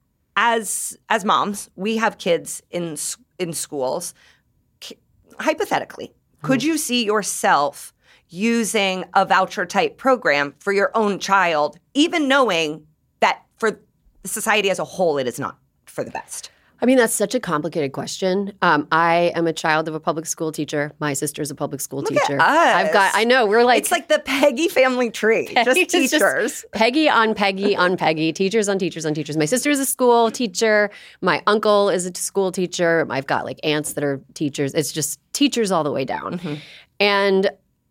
As as moms, we have kids in in schools. Hypothetically, mm-hmm. could you see yourself using a voucher type program for your own child, even knowing that for society as a whole, it is not for the best? I mean, that's such a complicated question. Um, I am a child of a public school teacher. My sister's a public school Look teacher. At us. I've got, I know, we're like. It's like the Peggy family tree, Peggy, just teachers. Just Peggy on Peggy on Peggy, teachers on teachers on teachers. My sister is a school teacher. My uncle is a school teacher. I've got like aunts that are teachers. It's just teachers all the way down. Mm-hmm. And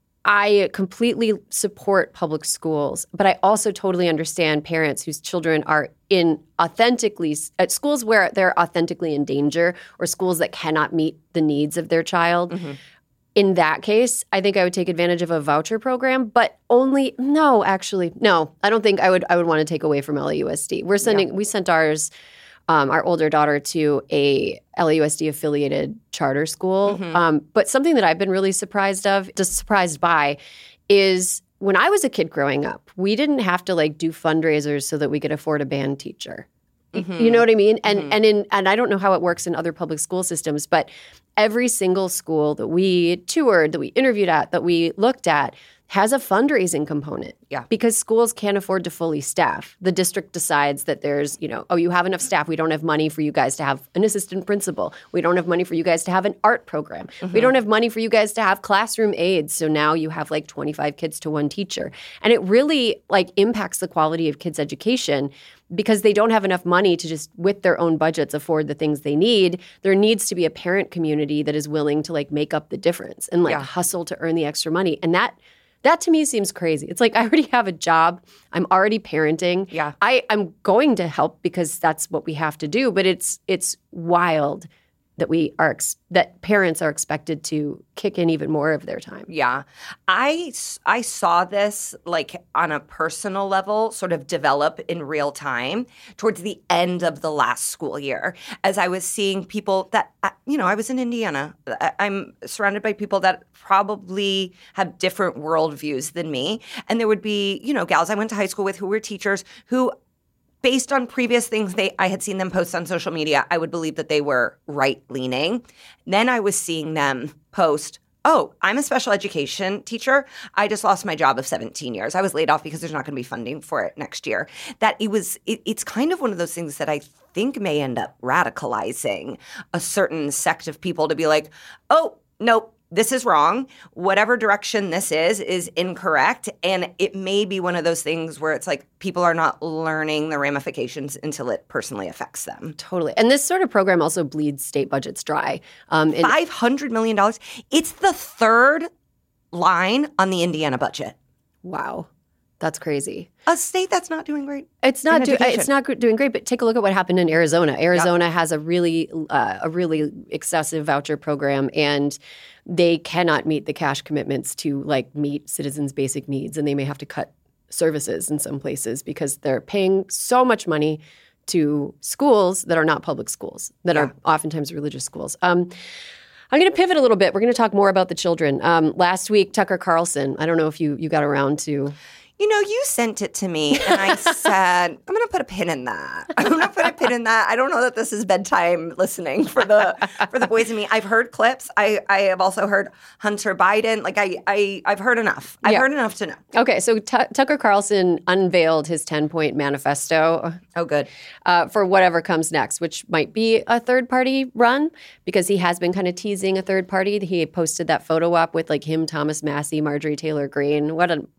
I completely support public schools, but I also totally understand parents whose children are in authentically at schools where they're authentically in danger or schools that cannot meet the needs of their child. Mm-hmm. In that case, I think I would take advantage of a voucher program, but only no, actually, no. I don't think I would I would want to take away from L A U S D. We're sending yeah. we sent ours Um, our older daughter to a L A U S D affiliated charter school. Mm-hmm. Um, but something that I've been really surprised of, just surprised by, is when I was a kid growing up, we didn't have to like do fundraisers so that we could afford a band teacher. Mm-hmm. You know what I mean? And mm-hmm. and in and I don't know how it works in other public school systems, but every single school that we toured, that we interviewed at, that we looked at, has a fundraising component. Yeah. Because schools can't afford to fully staff. The district decides that there's, you know, oh, you have enough staff. We don't have money for you guys to have an assistant principal. We don't have money for you guys to have an art program. Mm-hmm. We don't have money for you guys to have classroom aides. So now you have like twenty-five kids to one teacher. And it really like impacts the quality of kids' education because they don't have enough money to just, with their own budgets, afford the things they need. There needs to be a parent community that is willing to like make up the difference and like yeah. hustle to earn the extra money. And that That to me seems crazy. It's like I already have a job. I'm already parenting. Yeah. I, I'm going to help because that's what we have to do. But it's it's wild that we are ex- that parents are expected to kick in even more of their time. Yeah. I, I saw this like on a personal level sort of develop in real time towards the end of the last school year as I was seeing people that, you know, I was in Indiana. I'm surrounded by people that probably have different worldviews than me. And there would be, you know, gals I went to high school with who were teachers who, based on previous things they I had seen them post on social media, I would believe that they were right-leaning. Then I was seeing them post, oh, I'm a special education teacher. I just lost my job of seventeen years. I was laid off because there's not going to be funding for it next year. That it was, it, it's kind of one of those things that I think may end up radicalizing a certain sect of people to be like, oh, nope. This is wrong. Whatever direction this is, is incorrect. And it may be one of those things where it's like people are not learning the ramifications until it personally affects them. Totally. And this sort of program also bleeds state budgets dry. Um, and- five hundred million dollars. It's the third line on the Indiana budget. Wow. That's crazy. A state that's not doing great. It's not. Do, education. it's not gr- doing great. But take a look at what happened in Arizona. Arizona yep. has a really, uh, a really excessive voucher program, and they cannot meet the cash commitments to like meet citizens' basic needs, and they may have to cut services in some places because they're paying so much money to schools that are not public schools, that yeah. are oftentimes religious schools. Um, I'm going to pivot a little bit. We're going to talk more about the children. Um, last week, Tucker Carlson, I don't know if you you got around to... You know, you sent it to me, and I said, I'm going to put a pin in that. I'm going to put a pin in that. I don't know that this is bedtime listening for the for the boys and me. I've heard clips. I, I have also heard Hunter Biden. Like, I, I, I've heard enough. I've yeah. heard enough to know. Okay, so T- Tucker Carlson unveiled his ten-point manifesto. Oh, good. Uh, for whatever comes next, which might be a third-party run, because he has been kind of teasing a third party. He posted that photo up with, like, him, Thomas Massey, Marjorie Taylor Greene. What a...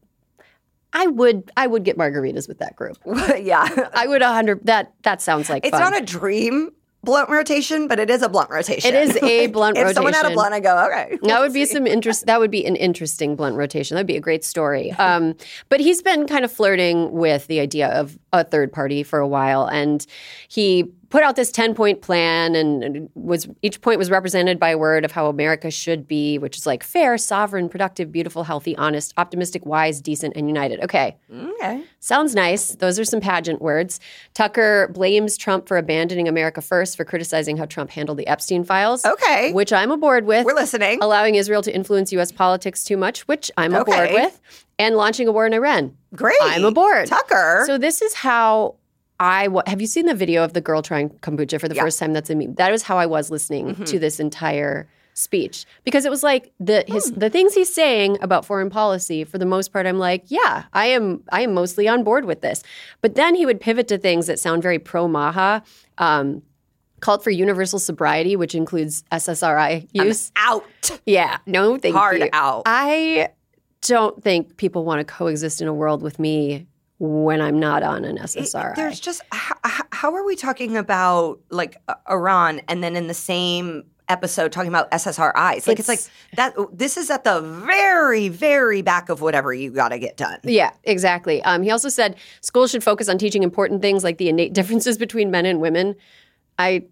I would I would get margaritas with that group. yeah. I would one hundred that that sounds like it's fun. Not a dream blunt rotation, but it is a blunt rotation. It is a blunt if rotation. If someone had a blunt, I go, okay. That would be some interest. That would be an interesting blunt rotation. That'd be a great story. Um, but he's been kind of flirting with the idea of a third party for a while, and he put out this ten-point plan, and was each point was represented by a word of how America should be, which is like fair, sovereign, productive, beautiful, healthy, honest, optimistic, wise, decent, and united. Okay. Okay. Sounds nice. Those are some pageant words. Tucker blames Trump for abandoning America first, for criticizing how Trump handled the Epstein files. Okay. Which I'm aboard with. We're listening. Allowing Israel to influence U S politics too much, which I'm okay. aboard with. And launching a war in Iran. Great. I'm aboard. Tucker. So this is how... I w- have you seen the video of the girl trying kombucha for the yeah. first time? That's a meme. That was how I was listening mm-hmm. to this entire speech, because it was like the his mm. the things he's saying about foreign policy. For the most part, I'm like, yeah, I am. I am mostly on board with this. But then he would pivot to things that sound very pro Maha. Um, called for universal sobriety, which includes S S R I use. I'm out. Yeah, no, thank Hard you. Hard out. I don't think people want to coexist in a world with me when I'm not on an S S R I. It, there's just, how, how are we talking about like Iran and then in the same episode talking about S S R Is? Like it's, it's like that. This is at the very, very back of whatever you got to get done. Yeah, exactly. Um, he also said schools should focus on teaching important things like the innate differences between men and women. I,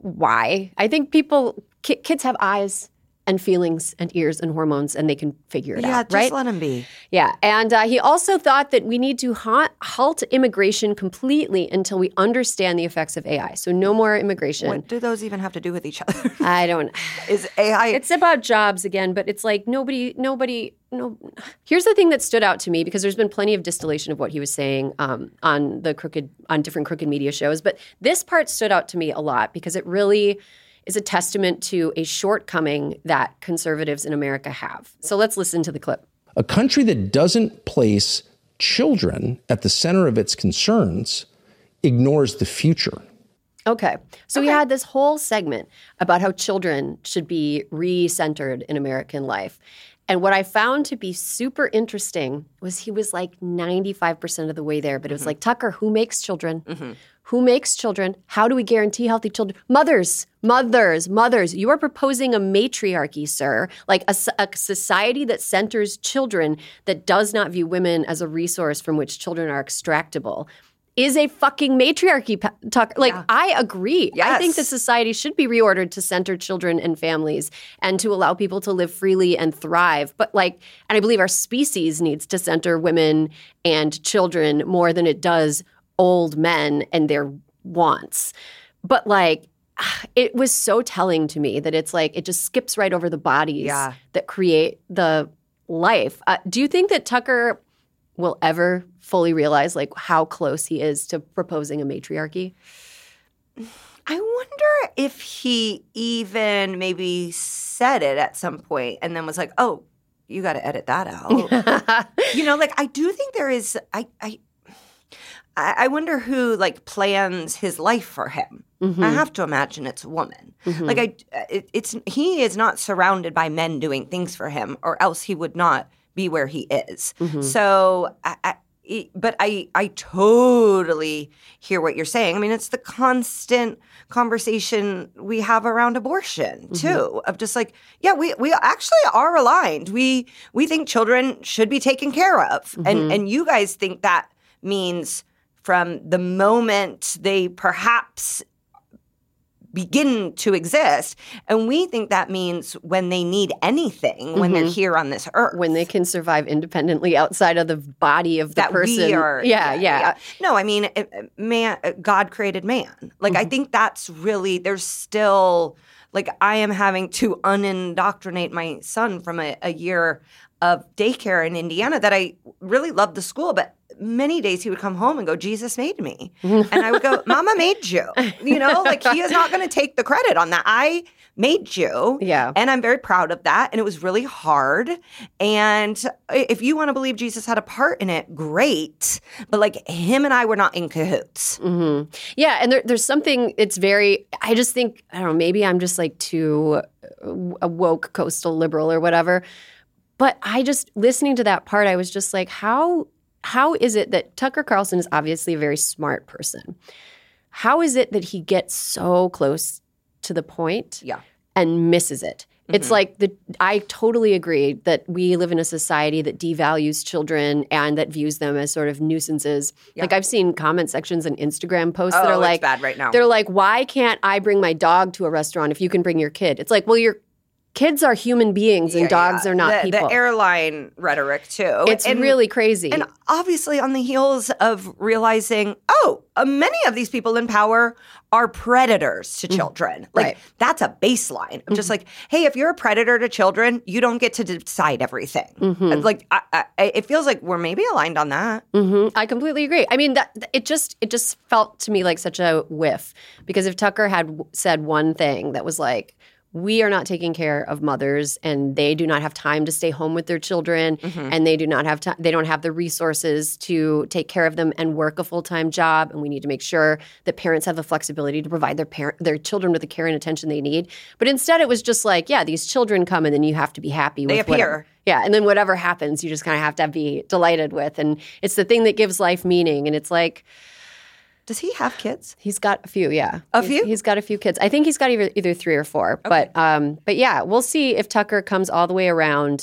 why? I think people, ki- kids have eyes and feelings and ears and hormones, and they can figure it yeah, out, right? Yeah, just let them be. Yeah, and uh, he also thought that we need to ha- halt immigration completely until we understand the effects of A I. So no more immigration. What do those even have to do with each other? I don't. Is A I? It's about jobs again, but it's like nobody, nobody, no. Here's the thing that stood out to me, because there's been plenty of distillation of what he was saying um, on the crooked, on different crooked media shows, but this part stood out to me a lot because it really is a testament to a shortcoming that conservatives in America have. So let's listen to the clip. A country that doesn't place children at the center of its concerns ignores the future. Okay. So okay. we had this whole segment about how children should be re-centered in American life. And what I found to be super interesting was he was like ninety-five percent of the way there. But it was mm-hmm. like, Tucker, who makes children? Mm-hmm. Who makes children? How do we guarantee healthy children? Mothers, mothers, mothers. You are proposing a matriarchy, sir, like a, a society that centers children, that does not view women as a resource from which children are extractable, is a fucking matriarchy, Tucker. Like, yeah. I agree. Yes. I think the society should be reordered to center children and families and to allow people to live freely and thrive. But like, and I believe our species needs to center women and children more than it does old men and their wants. But like, it was so telling to me that it's like, it just skips right over the bodies yeah. that create the life. Uh, do you think that Tucker will ever fully realize like how close he is to proposing a matriarchy? I wonder if he even maybe said it at some point and then was like, oh, you got to edit that out. You know, like I do think there is, I, I, I wonder who like plans his life for him. Mm-hmm. I have to imagine it's a woman. Mm-hmm. Like I, it, it's he is not surrounded by men doing things for him, or else he would not be where he is. Mm-hmm. So I, I, but I I totally hear what you're saying. I mean, it's the constant conversation we have around abortion too, mm-hmm. of just like, yeah, we we actually are aligned. We we think children should be taken care of, mm-hmm. and and you guys think that means from the moment they perhaps begin to exist. And we think that means when they need anything, when mm-hmm. they're here on this earth. When they can survive independently outside of the body of the that person. We are, yeah, yeah, yeah, yeah. No, I mean, man, God created man. Like, mm-hmm. I think that's really, there's still, like, I am having to unindoctrinate my son from a, a year of daycare in Indiana that I really loved the school, but many days he would come home and go, Jesus made me. And I would go, Mama made you. You know, like he is not going to take the credit on that. I made you. Yeah. And I'm very proud of that. And it was really hard. And if you want to believe Jesus had a part in it, great. But like him and I were not in cahoots. Mm-hmm. Yeah. And there, there's something, it's very, I just think, I don't know, maybe I'm just like too a woke coastal liberal or whatever. But I just, listening to that part, I was just like, how How is it that Tucker Carlson is obviously a very smart person? How is it that he gets so close to the point yeah. and misses it? Mm-hmm. It's like the I totally agree that we live in a society that devalues children and that views them as sort of nuisances. Yeah. Like I've seen comment sections and Instagram posts oh, that are like, it's bad right now. They're like, why can't I bring my dog to a restaurant if you can bring your kid? It's like, well, you're kids are human beings and yeah, dogs yeah. are not the, people. The airline rhetoric, too. It's and, really crazy. And obviously on the heels of realizing, oh, uh, many of these people in power are predators to children. Mm-hmm. Like, right. that's a baseline of mm-hmm. just like, hey, if you're a predator to children, you don't get to decide everything. Mm-hmm. Like, I, I, it feels like we're maybe aligned on that. Mm-hmm. I completely agree. I mean, that it just it just felt to me like such a whiff. Because if Tucker had w- said one thing that was like, we are not taking care of mothers and they do not have time to stay home with their children mm-hmm. and they do not have time, they don't have the resources to take care of them and work a full-time job. And we need to make sure that parents have the flexibility to provide their parent, their children with the care and attention they need. But instead it was just like, yeah, these children come and then you have to be happy with they appear. Whatever. Yeah. And then whatever happens, you just kind of have to be delighted with. And it's the thing that gives life meaning. And it's like, does he have kids? He's got a few, yeah. A he's, few? He's got a few kids. I think he's got either, either three or four. Okay. But um, but yeah, we'll see if Tucker comes all the way around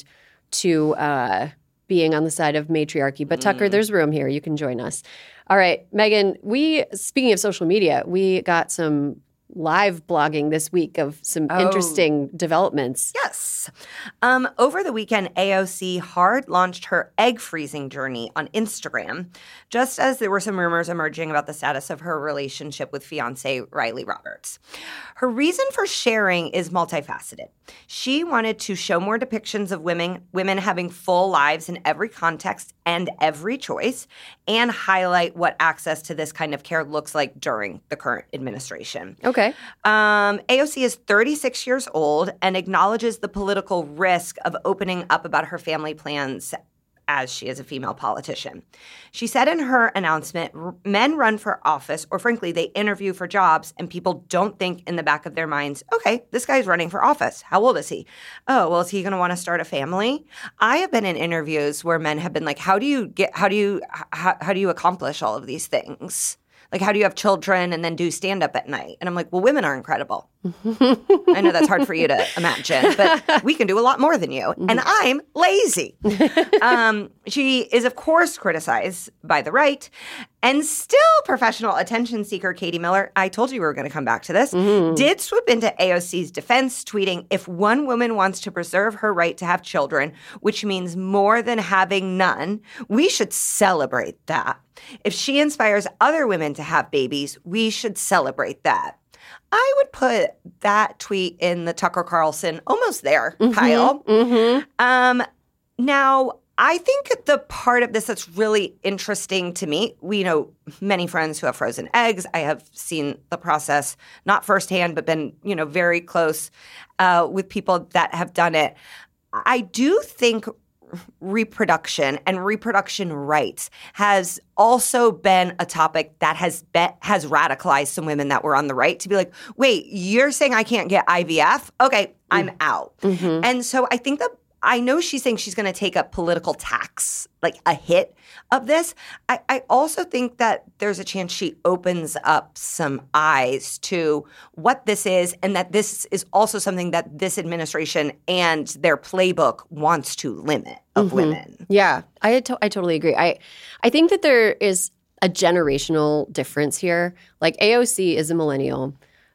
to uh, being on the side of matriarchy. But Tucker, mm. there's room here. You can join us. All right, Megan, we, speaking of social media, we got some live blogging this week of some oh. interesting developments. Yes. Um, over the weekend, A O C hard launched her egg freezing journey on Instagram, just as there were some rumors emerging about the status of her relationship with fiance Riley Roberts. Her reason for sharing is multifaceted. She wanted to show more depictions of women, women having full lives in every context and every choice, and highlight what access to this kind of care looks like during the current administration. Okay. Um, A O C is thirty-six years old and acknowledges the political risk of opening up about her family plans as she is a female politician. She said in her announcement, men run for office, or frankly, they interview for jobs, and people don't think in the back of their minds, okay, this guy's running for office. How old is he? Oh, well, is he going to want to start a family? I have been in interviews where men have been like, how do you get, how do you, how, how do you accomplish all of these things? Like, how do you have children and then do stand-up at night? And I'm like, well, women are incredible. I know that's hard for you to imagine, but we can do a lot more than you. And I'm lazy. Um, she is, of course, criticized by the right. And still professional attention seeker Katie Miller, I told you we were going to come back to this, mm-hmm. did swoop into A O C's defense, tweeting, if one woman wants to preserve her right to have children, which means more than having none, we should celebrate that. If she inspires other women to have babies, we should celebrate that. I would put that tweet in the Tucker Carlson almost there mm-hmm, pile. Mm-hmm. Um, now, I think the part of this that's really interesting to me, we know many friends who have frozen eggs. I have seen the process, not firsthand, but been, you know, very close uh, with people that have done it. I do think reproduction and reproduction rights has also been a topic that has be, has radicalized some women that were on the right to be like, wait, you're saying I can't get I V F? Okay, I'm out. Mm-hmm. And so I think that I know she's saying she's going to take a political tax, like a hit of this. I, I also think that there's a chance she opens up some eyes to what this is, and that this is also something that this administration and their playbook wants to limit of Mm-hmm. women. Yeah, I to- I totally agree. I I think that there is a generational difference here. Like A O C is a millennial,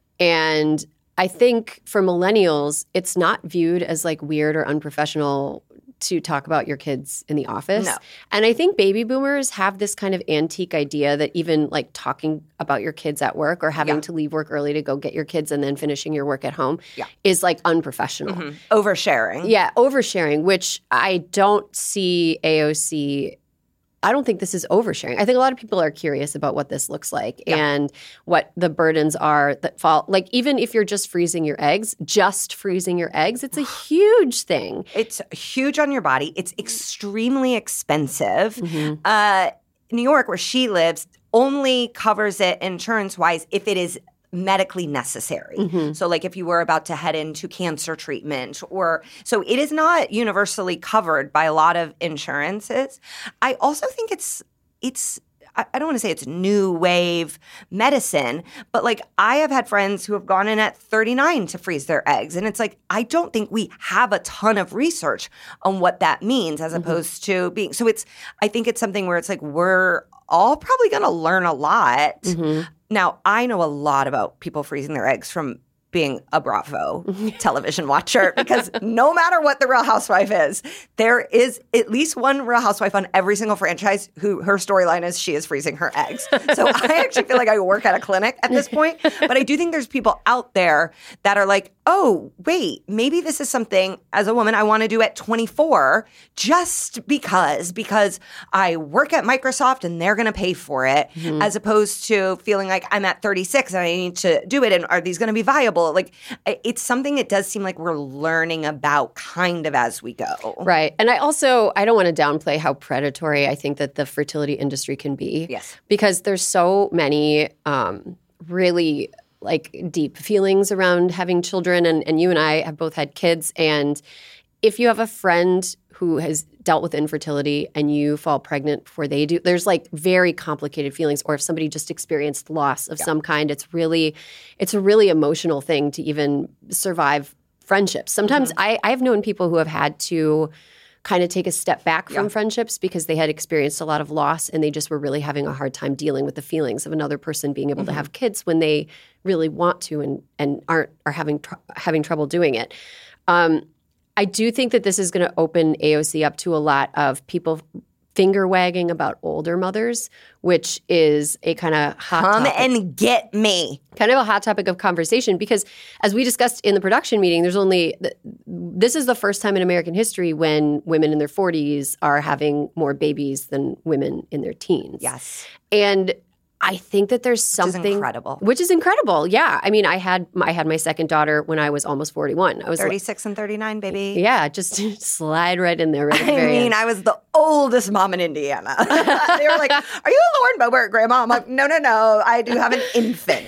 and I think for millennials, it's not viewed as like weird or unprofessional to talk about your kids in the office. No. And I think baby boomers have this kind of antique idea that even like talking about your kids at work or having Yeah. to leave work early to go get your kids and then finishing your work at home Yeah. is like unprofessional. Mm-hmm. Oversharing. Yeah, oversharing, which I don't see A O C. I don't think this is oversharing. I think a lot of people are curious about what this looks like Yeah. and what the burdens are that fall. Like even if you're just freezing your eggs, just freezing your eggs, it's a huge thing. It's huge on your body. It's extremely expensive. Mm-hmm. Uh, New York, where she lives, only covers it insurance-wise if it is medically necessary. Mm-hmm. So like if you were about to head into cancer treatment or so it is not universally covered by a lot of insurances. I also think it's it's I I don't want to say it's new wave medicine, but like I have had friends who have gone in at thirty-nine to freeze their eggs. And it's like, I don't think we have a ton of research on what that means as opposed to being, so it's, I think it's something where it's like, we're all probably going to learn a lot. Now, I know a lot about people freezing their eggs from being a Bravo television watcher because no matter what the Real Housewife is, there is at least one Real Housewife on every single franchise who her storyline is she is freezing her eggs. So I actually feel like I work at a clinic at this point. But I do think there's people out there that are like, oh, wait, maybe this is something as a woman I want to do at twenty-four just because, because I work at Microsoft and they're going to pay for it, mm-hmm. as opposed to feeling like I'm at thirty-six and I need to do it. And are these going to be viable? Like, it's something it does seem like we're learning about kind of as we go. Right. And I also, I don't want to downplay how predatory I think that the fertility industry can be. Yes. Because there's so many um, really like deep feelings around having children. And, and you and I have both had kids. And if you have a friend who has dealt with infertility and you fall pregnant before they do, there's like very complicated feelings. Or if somebody just experienced loss of yeah. some kind, it's really, it's a really emotional thing to even survive friendships. Sometimes mm-hmm. I, I've known people who have had to kind of take a step back from yeah. friendships because they had experienced a lot of loss and they just were really having a hard time dealing with the feelings of another person being able mm-hmm. to have kids when they really want to and and aren't are having tr- having trouble doing it. Um, I do think that this is going to open A O C up to a lot of people finger wagging about older mothers, which is a kind of hot Come topic. and get me. Kind of a hot topic of conversation because as we discussed in the production meeting, there's only this is the first time in American history when women in their forties are having more babies than women in their teens. Yes. And I think that there's something which is incredible. Which is incredible. Yeah. I mean, I had I had my second daughter when I was almost forty-one. I was thirty-six and thirty-nine, baby. Yeah, just slide right in there. Right at the I very mean, end. I was the oldest mom in Indiana. They were like, "Are you a Lauren Boebert grandma?" I'm like, "No, no, no. I do have an infant."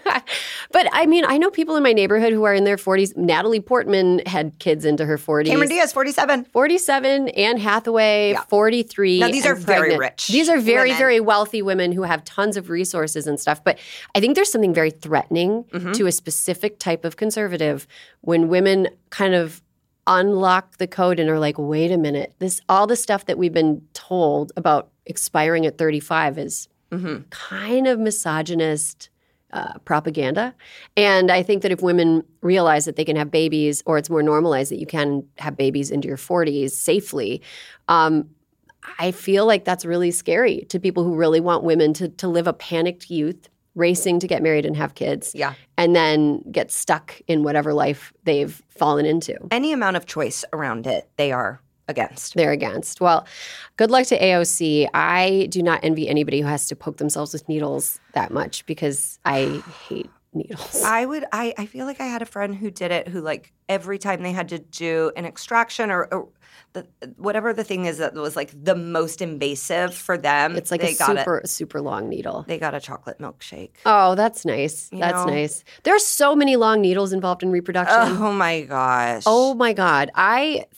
But I mean, I know people in my neighborhood who are in their forties. Natalie Portman had kids into her forties. Cameron Diaz, forty-seven. forty-seven. Anne Hathaway, yeah. forty-three. Now, these are pregnant. very rich. These are very, women. very wealthy women who have tons of resources and stuff. But I think there's something very threatening mm-hmm. to a specific type of conservative when women kind of unlock the code and are like, wait a minute, this all the stuff that we've been told about expiring at thirty-five is mm-hmm. kind of misogynist uh, propaganda. And I think that if women realize that they can have babies, or it's more normalized that you can have babies into your forties safely, um, I feel like that's really scary to people who really want women to to live a panicked youth, racing to get married and have kids, yeah. and then get stuck in whatever life they've fallen into. Any amount of choice around it, they are against. They're against. Well, good luck to A O C. I do not envy anybody who has to poke themselves with needles that much because I hate needles. I would, I, I feel like I had a friend who did it who like every time they had to do an extraction or, or the, whatever the thing is that was like the most invasive for them. It's like they a got super, a, super long needle. They got a chocolate milkshake. Oh, that's nice. You that's know? nice. There are so many long needles involved in reproduction. Oh my gosh. Oh my God. I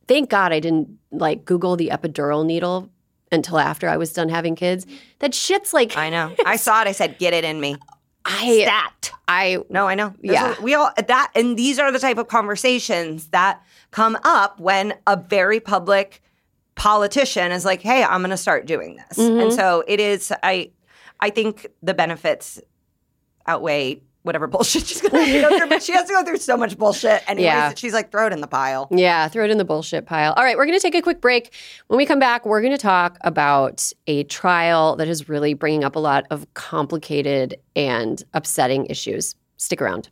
thank God I didn't like Google the epidural needle until after I was done having kids. That shit's like I know. I saw it. I said, get it in me. I Stat. I No, I know. There's Yeah. a- we all that, and these are the type of conversations that come up when a very public politician is like, "Hey, I'm going to start doing this," Mm-hmm. and so it is. I, I think the benefits outweigh whatever bullshit she's going to have to go through. But she has to go through so much bullshit, anyways. Yeah. That she's like, throw it in the pile. Yeah, throw it in the bullshit pile. All right, we're going to take a quick break. When we come back, we're going to talk about a trial that is really bringing up a lot of complicated and upsetting issues. Stick around.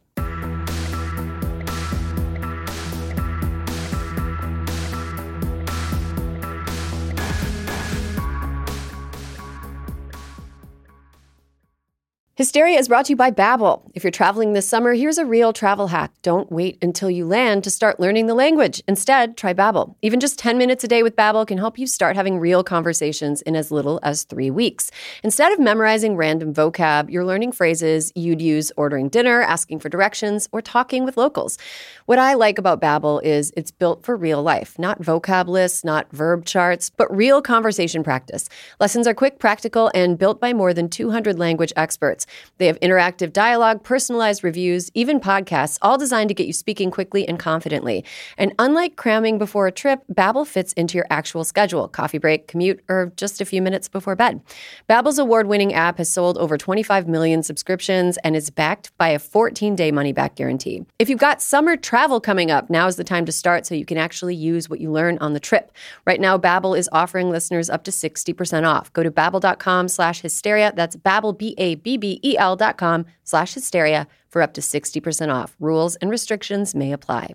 Hysteria is brought to you by Babbel. If you're traveling this summer, here's a real travel hack. Don't wait until you land to start learning the language. Instead, try Babbel. Even just ten minutes a day with Babbel can help you start having real conversations in as little as three weeks. Instead of memorizing random vocab, you're learning phrases you'd use ordering dinner, asking for directions, or talking with locals. What I like about Babbel is it's built for real life, not vocab lists, not verb charts, but real conversation practice. Lessons are quick, practical, and built by more than two hundred language experts. They have interactive dialogue, personalized reviews, even podcasts, all designed to get you speaking quickly and confidently. And unlike cramming before a trip, Babbel fits into your actual schedule, coffee break, commute, or just a few minutes before bed. Babbel's award-winning app has sold over twenty-five million subscriptions and is backed by a fourteen-day money-back guarantee. If you've got summer travel coming up, now's the time to start so you can actually use what you learn on the trip. Right now, Babbel is offering listeners up to sixty percent off. Go to babbel.com slash hysteria. That's Babbel, B A B B E L dot com slash hysteria for up to sixty percent off. Rules and restrictions may apply.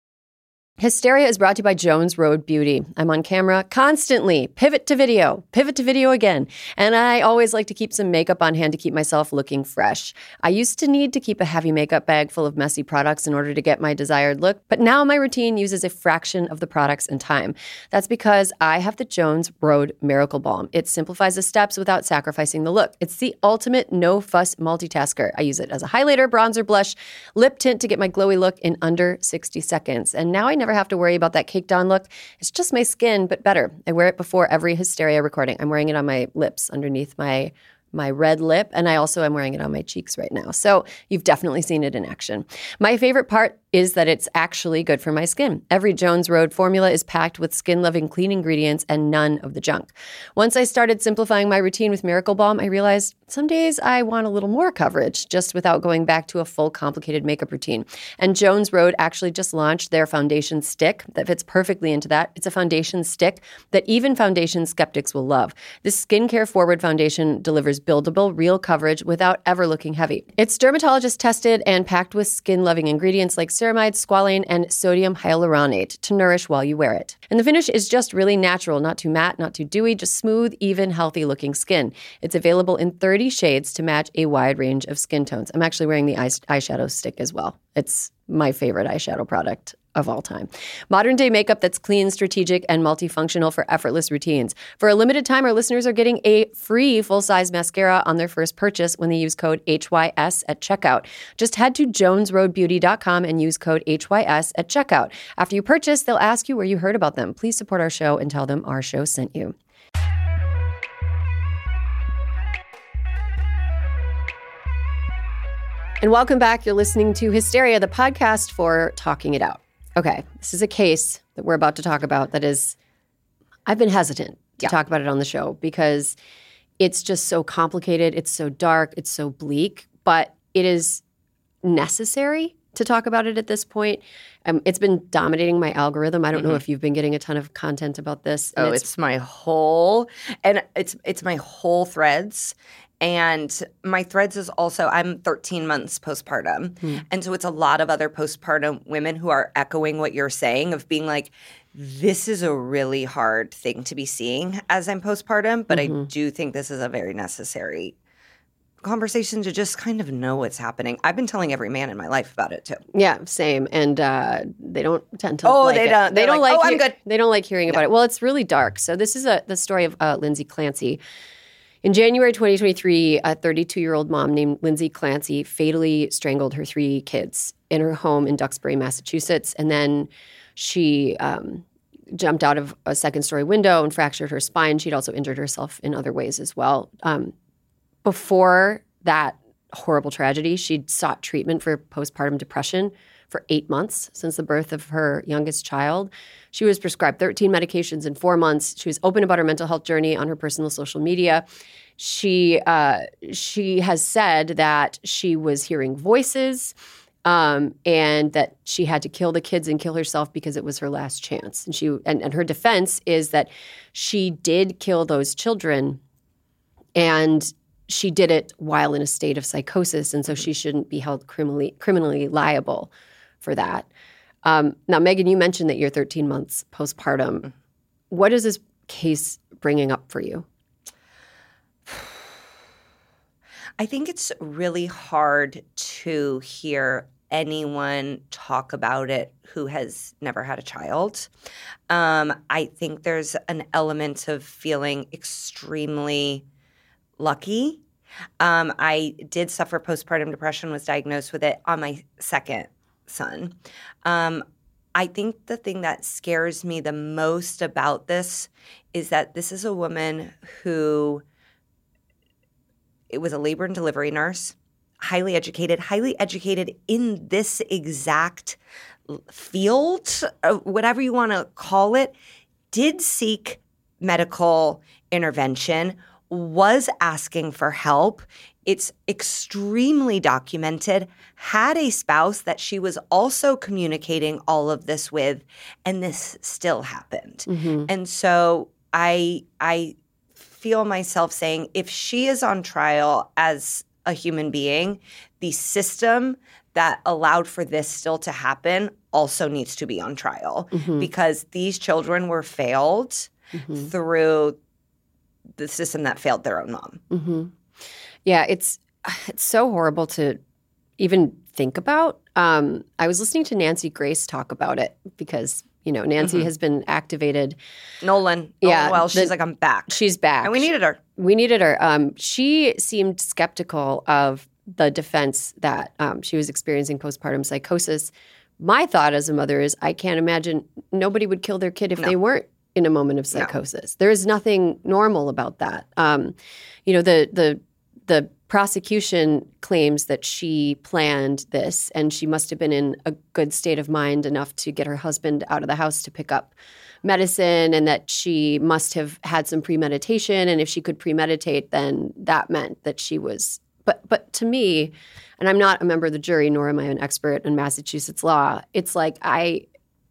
Hysteria is brought to you by Jones Road Beauty. I'm on camera constantly. Pivot to video. Pivot to video again. And I always like to keep some makeup on hand to keep myself looking fresh. I used to need to keep a heavy makeup bag full of messy products in order to get my desired look, but now my routine uses a fraction of the products and time. That's because I have the Jones Road Miracle Balm. It simplifies the steps without sacrificing the look. It's the ultimate no-fuss multitasker. I use it as a highlighter, bronzer, blush, lip tint to get my glowy look in under sixty seconds. And now I never have to worry about that caked on look. It's just my skin, but better. I wear it before every Hysteria recording. I'm wearing it on my lips underneath my my red lip, and I also am wearing it on my cheeks right now. So you've definitely seen it in action. My favorite part is that it's actually good for my skin. Every Jones Road formula is packed with skin-loving clean ingredients and none of the junk. Once I started simplifying my routine with Miracle Balm, I realized some days I want a little more coverage just without going back to a full complicated makeup routine. And Jones Road actually just launched their foundation stick that fits perfectly into that. It's a foundation stick that even foundation skeptics will love. This skincare forward foundation delivers buildable, real coverage without ever looking heavy. It's dermatologist tested and packed with skin-loving ingredients like ceramide, squalane, and sodium hyaluronate to nourish while you wear it. And the finish is just really natural, not too matte, not too dewy, just smooth, even, healthy-looking skin. It's available in thirty shades to match a wide range of skin tones. I'm actually wearing the eye- eyeshadow stick as well. It's my favorite eyeshadow product of all time. Modern day makeup that's clean, strategic, and multifunctional for effortless routines. For a limited time, our listeners are getting a free full-size mascara on their first purchase when they use code H Y S at checkout. Just head to jones road beauty dot com and use code H Y S at checkout. After you purchase, they'll ask you where you heard about them. Please support our show and tell them our show sent you. And welcome back. You're listening to Hysteria, the podcast for talking it out. Okay, this is a case that we're about to talk about that is, I've been hesitant to Yeah. talk about it on the show because it's just so complicated, it's so dark, it's so bleak, but it is necessary to talk about it at this point. Um, it's been dominating my algorithm. I don't Mm-hmm. know if you've been getting a ton of content about this. and Oh, it's, my whole and it's it's my whole threads. And my threads is also, I'm thirteen months postpartum. Hmm. And so it's a lot of other postpartum women who are echoing what you're saying of being like, this is a really hard thing to be seeing as I'm postpartum. But Mm-hmm. I do think this is a very necessary conversation to just kind of know what's happening. I've been telling every man in my life about it too. Yeah, same. And uh, they don't tend to Oh, like they it. don't. They They're don't like, like, "Oh, I'm hear- good." They don't like hearing about it. Well, it's really dark. So this is a the story of uh, Lindsay Clancy. In January twenty twenty-three, a thirty-two-year-old mom named Lindsay Clancy fatally strangled her three kids in her home in Duxbury, Massachusetts. And then she um, jumped out of a second-story window and fractured her spine. She'd also injured herself in other ways as well. Um, before that horrible tragedy, she'd sought treatment for postpartum depression for eight months since the birth of her youngest child. She was prescribed thirteen medications in four months. She was open about her mental health journey on her personal social media. She uh, she has said that she was hearing voices um, and that she had to kill the kids and kill herself because it was her last chance. And she and, and her defense is that she did kill those children, and she did it while in a state of psychosis, and so she shouldn't be held criminally criminally liable for that. Um, now, Megan, you mentioned that you're thirteen months postpartum. What is this case bringing up for you? I think it's really hard to hear anyone talk about it who has never had a child. Um, I think there's an element of feeling extremely lucky. Um, I did suffer postpartum depression, was diagnosed with it on my second son. Um, I think the thing that scares me the most about this is that this is a woman who it was a labor and delivery nurse, highly educated, highly educated in this exact field, whatever you want to call it, did seek medical intervention, was asking for help. It's extremely documented, had a spouse that she was also communicating all of this with, and this still happened. Mm-hmm. And so I I feel myself saying, if she is on trial as a human being, the system that allowed for this still to happen also needs to be on trial, mm-hmm. because these children were failed mm-hmm. through the system that failed their own mom. Mm-hmm. Yeah, it's it's so horrible to even think about. Um, I was listening to Nancy Grace talk about it because, you know, Nancy mm-hmm. has been activated. Nolan. Yeah. Oh, well, she's the, like, I'm back. She's back. And we needed her. We needed her. Um, she seemed skeptical of the defense that um, she was experiencing postpartum psychosis. My thought as a mother is I can't imagine nobody would kill their kid if no. they weren't in a moment of psychosis. No. There is nothing normal about that. Um, you know, the the the prosecution claims that she planned this, and she must have been in a good state of mind enough to get her husband out of the house to pick up medicine, and that she must have had some premeditation. And if she could premeditate, then that meant that she was. But but to me, and I'm not a member of the jury, nor am I an expert in Massachusetts law. It's like I.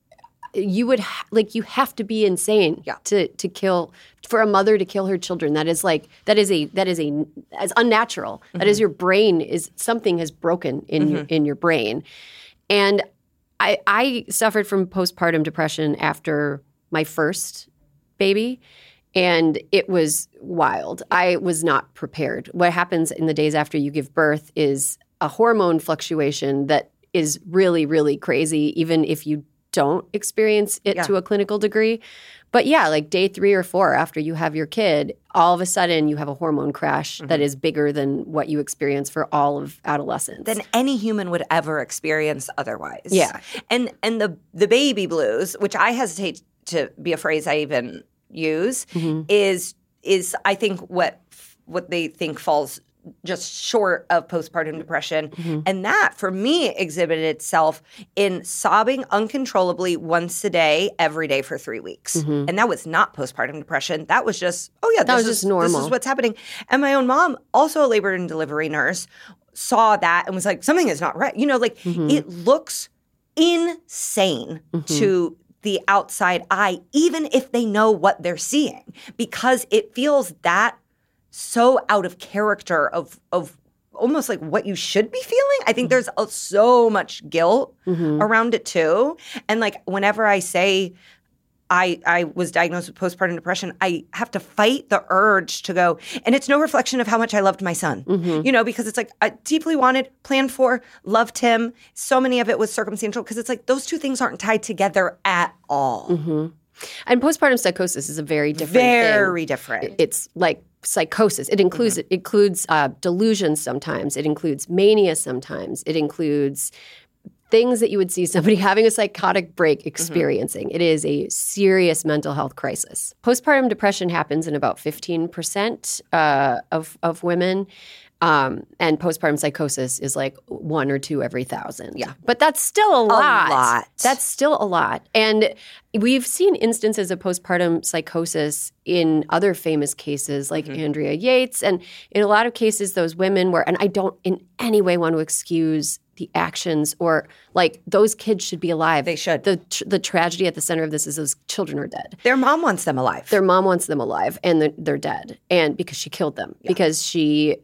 You would ha- like you have to be insane yeah. to to kill for a mother to kill her children. That is like that is a that is a as unnatural. Mm-hmm. That is your brain is something has broken in mm-hmm. your, in your brain. And I I suffered from postpartum depression after my first baby, and it was wild. I was not prepared. What happens in the days after you give birth is a hormone fluctuation that is really really crazy, even if you don't experience it yeah. to a clinical degree. But yeah, like day three or four after you have your kid, all of a sudden you have a hormone crash mm-hmm. that is bigger than what you experience for all of adolescence. Than any human would ever experience otherwise. Yeah. And and the the baby blues, which I hesitate to be a phrase I even use, mm-hmm. is is I think what what they think falls just short of postpartum depression. Mm-hmm. And that, for me, exhibited itself in sobbing uncontrollably once a day, every day for three weeks. Mm-hmm. And that was not postpartum depression. That was just, oh yeah, that this, was is, just normal. This is what's happening. And my own mom, also a labor and delivery nurse, saw that and was like, something is not right. You know, like mm-hmm. it looks insane mm-hmm. to the outside eye, even if they know what they're seeing, because it feels that so out of character of of almost like what you should be feeling. I think there's a, so much guilt mm-hmm. around it too. And like whenever I say I I was diagnosed with postpartum depression, I have to fight the urge to go, and it's no reflection of how much I loved my son. Mm-hmm. You know, because it's like I deeply wanted, planned for, loved him. So many of it was circumstantial because it's like those two things aren't tied together at all. Mm-hmm. And postpartum psychosis is a very different Very thing. different. It's like psychosis. It includes mm-hmm. it includes uh, delusions sometimes. It includes mania sometimes. It includes things that you would see somebody having a psychotic break experiencing. Mm-hmm. It is a serious mental health crisis. Postpartum depression happens in about fifteen percent uh, of, of women. Um, and postpartum psychosis is like one or two every thousand. Yeah. But that's still a lot. A lot. That's still a lot. And we've seen instances of postpartum psychosis in other famous cases like mm-hmm. Andrea Yates. And in a lot of cases, those women were, and I don't in any way want to excuse the actions or like those kids should be alive. They should. The the tragedy at the center of this is those children are dead. Their mom wants them alive. Their mom wants them alive and they're, they're dead. And because she killed them. Yeah. Because she...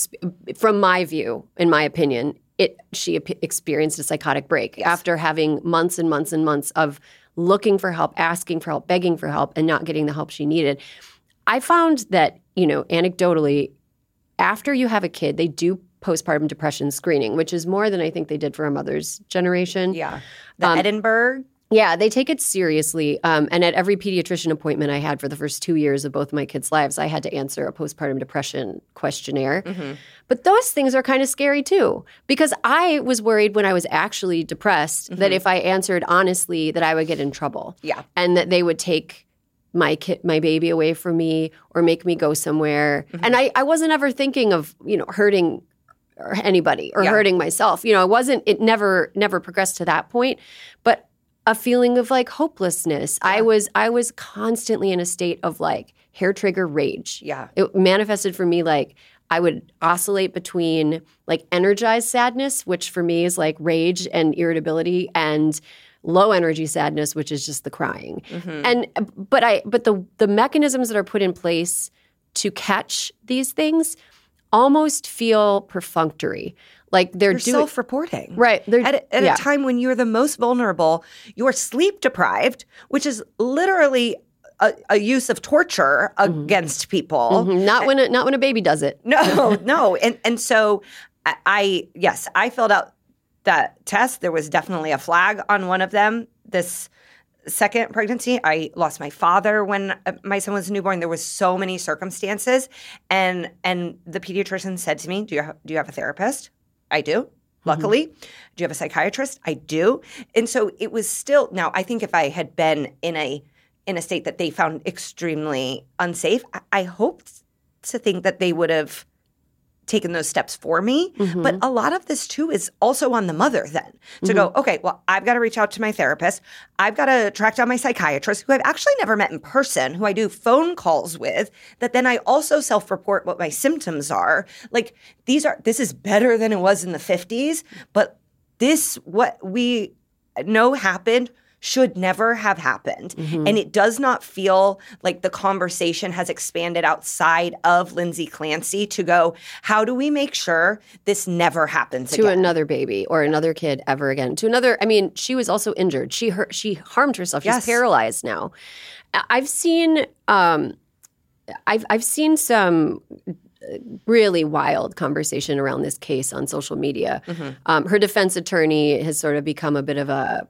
From my view, in my opinion, it she experienced a psychotic break yes. after having months and months and months of looking for help, asking for help, begging for help, and not getting the help she needed. I found that, you know, anecdotally, after you have a kid, they do postpartum depression screening, which is more than I think they did for a mother's generation. Yeah. The um, Edinburgh. Yeah, they take it seriously. Um, and at every pediatrician appointment I had for the first two years of both my kids' lives, I had to answer a postpartum depression questionnaire. Mm-hmm. But those things are kind of scary too, because I was worried when I was actually depressed mm-hmm. that if I answered honestly that I would get in trouble. Yeah. And that they would take my kid, my baby away from me or make me go somewhere. Mm-hmm. And I, I wasn't ever thinking of, you know, hurting anybody or yeah. hurting myself. You know, it wasn't, it never, never progressed to that point. But a feeling of like hopelessness. Yeah. I was I was constantly in a state of like hair trigger rage. Yeah. It manifested for me like I would oscillate between like energized sadness, which for me is like rage and irritability, and low energy sadness, which is just the crying. Mm-hmm. And but I but the the mechanisms that are put in place to catch these things almost feel perfunctory. Like they're you're doing, self-reporting. Right. At, a, at yeah. a time when you're the most vulnerable, you're sleep deprived, which is literally a, a use of torture mm-hmm. against people. Mm-hmm. Not when a, not when a baby does it. No, no. And and so I, I yes, I filled out that test. There was definitely a flag on one of them. This second pregnancy, I lost my father when my son was a newborn. There was so many circumstances, and and the pediatrician said to me, "Do you have, do you have a therapist?" I do. Luckily. Mm-hmm. Do you have a psychiatrist? I do. And so it was still – now, I think if I had been in a in a state that they found extremely unsafe, I, I hoped to think that they would have taken those steps for me. Mm-hmm. But a lot of this, too, is also on the mother then to mm-hmm. go, okay, well, I've got to reach out to my therapist. I've got to track down my psychiatrist, who I've actually never met in person, who I do phone calls with, that then I also self-report what my symptoms are. Like, these are, this is better than it was in the fifties, but this, what we know happened should never have happened. Mm-hmm. And it does not feel like the conversation has expanded outside of Lindsay Clancy to go, how do we make sure this never happens to again? another baby or another kid ever again? To another, I mean, she was also injured. She hurt, she harmed herself. She's yes. paralyzed now. I've seen, um, I've I've seen some really wild conversation around this case on social media. Mm-hmm. Um, her defense attorney has sort of become a bit of a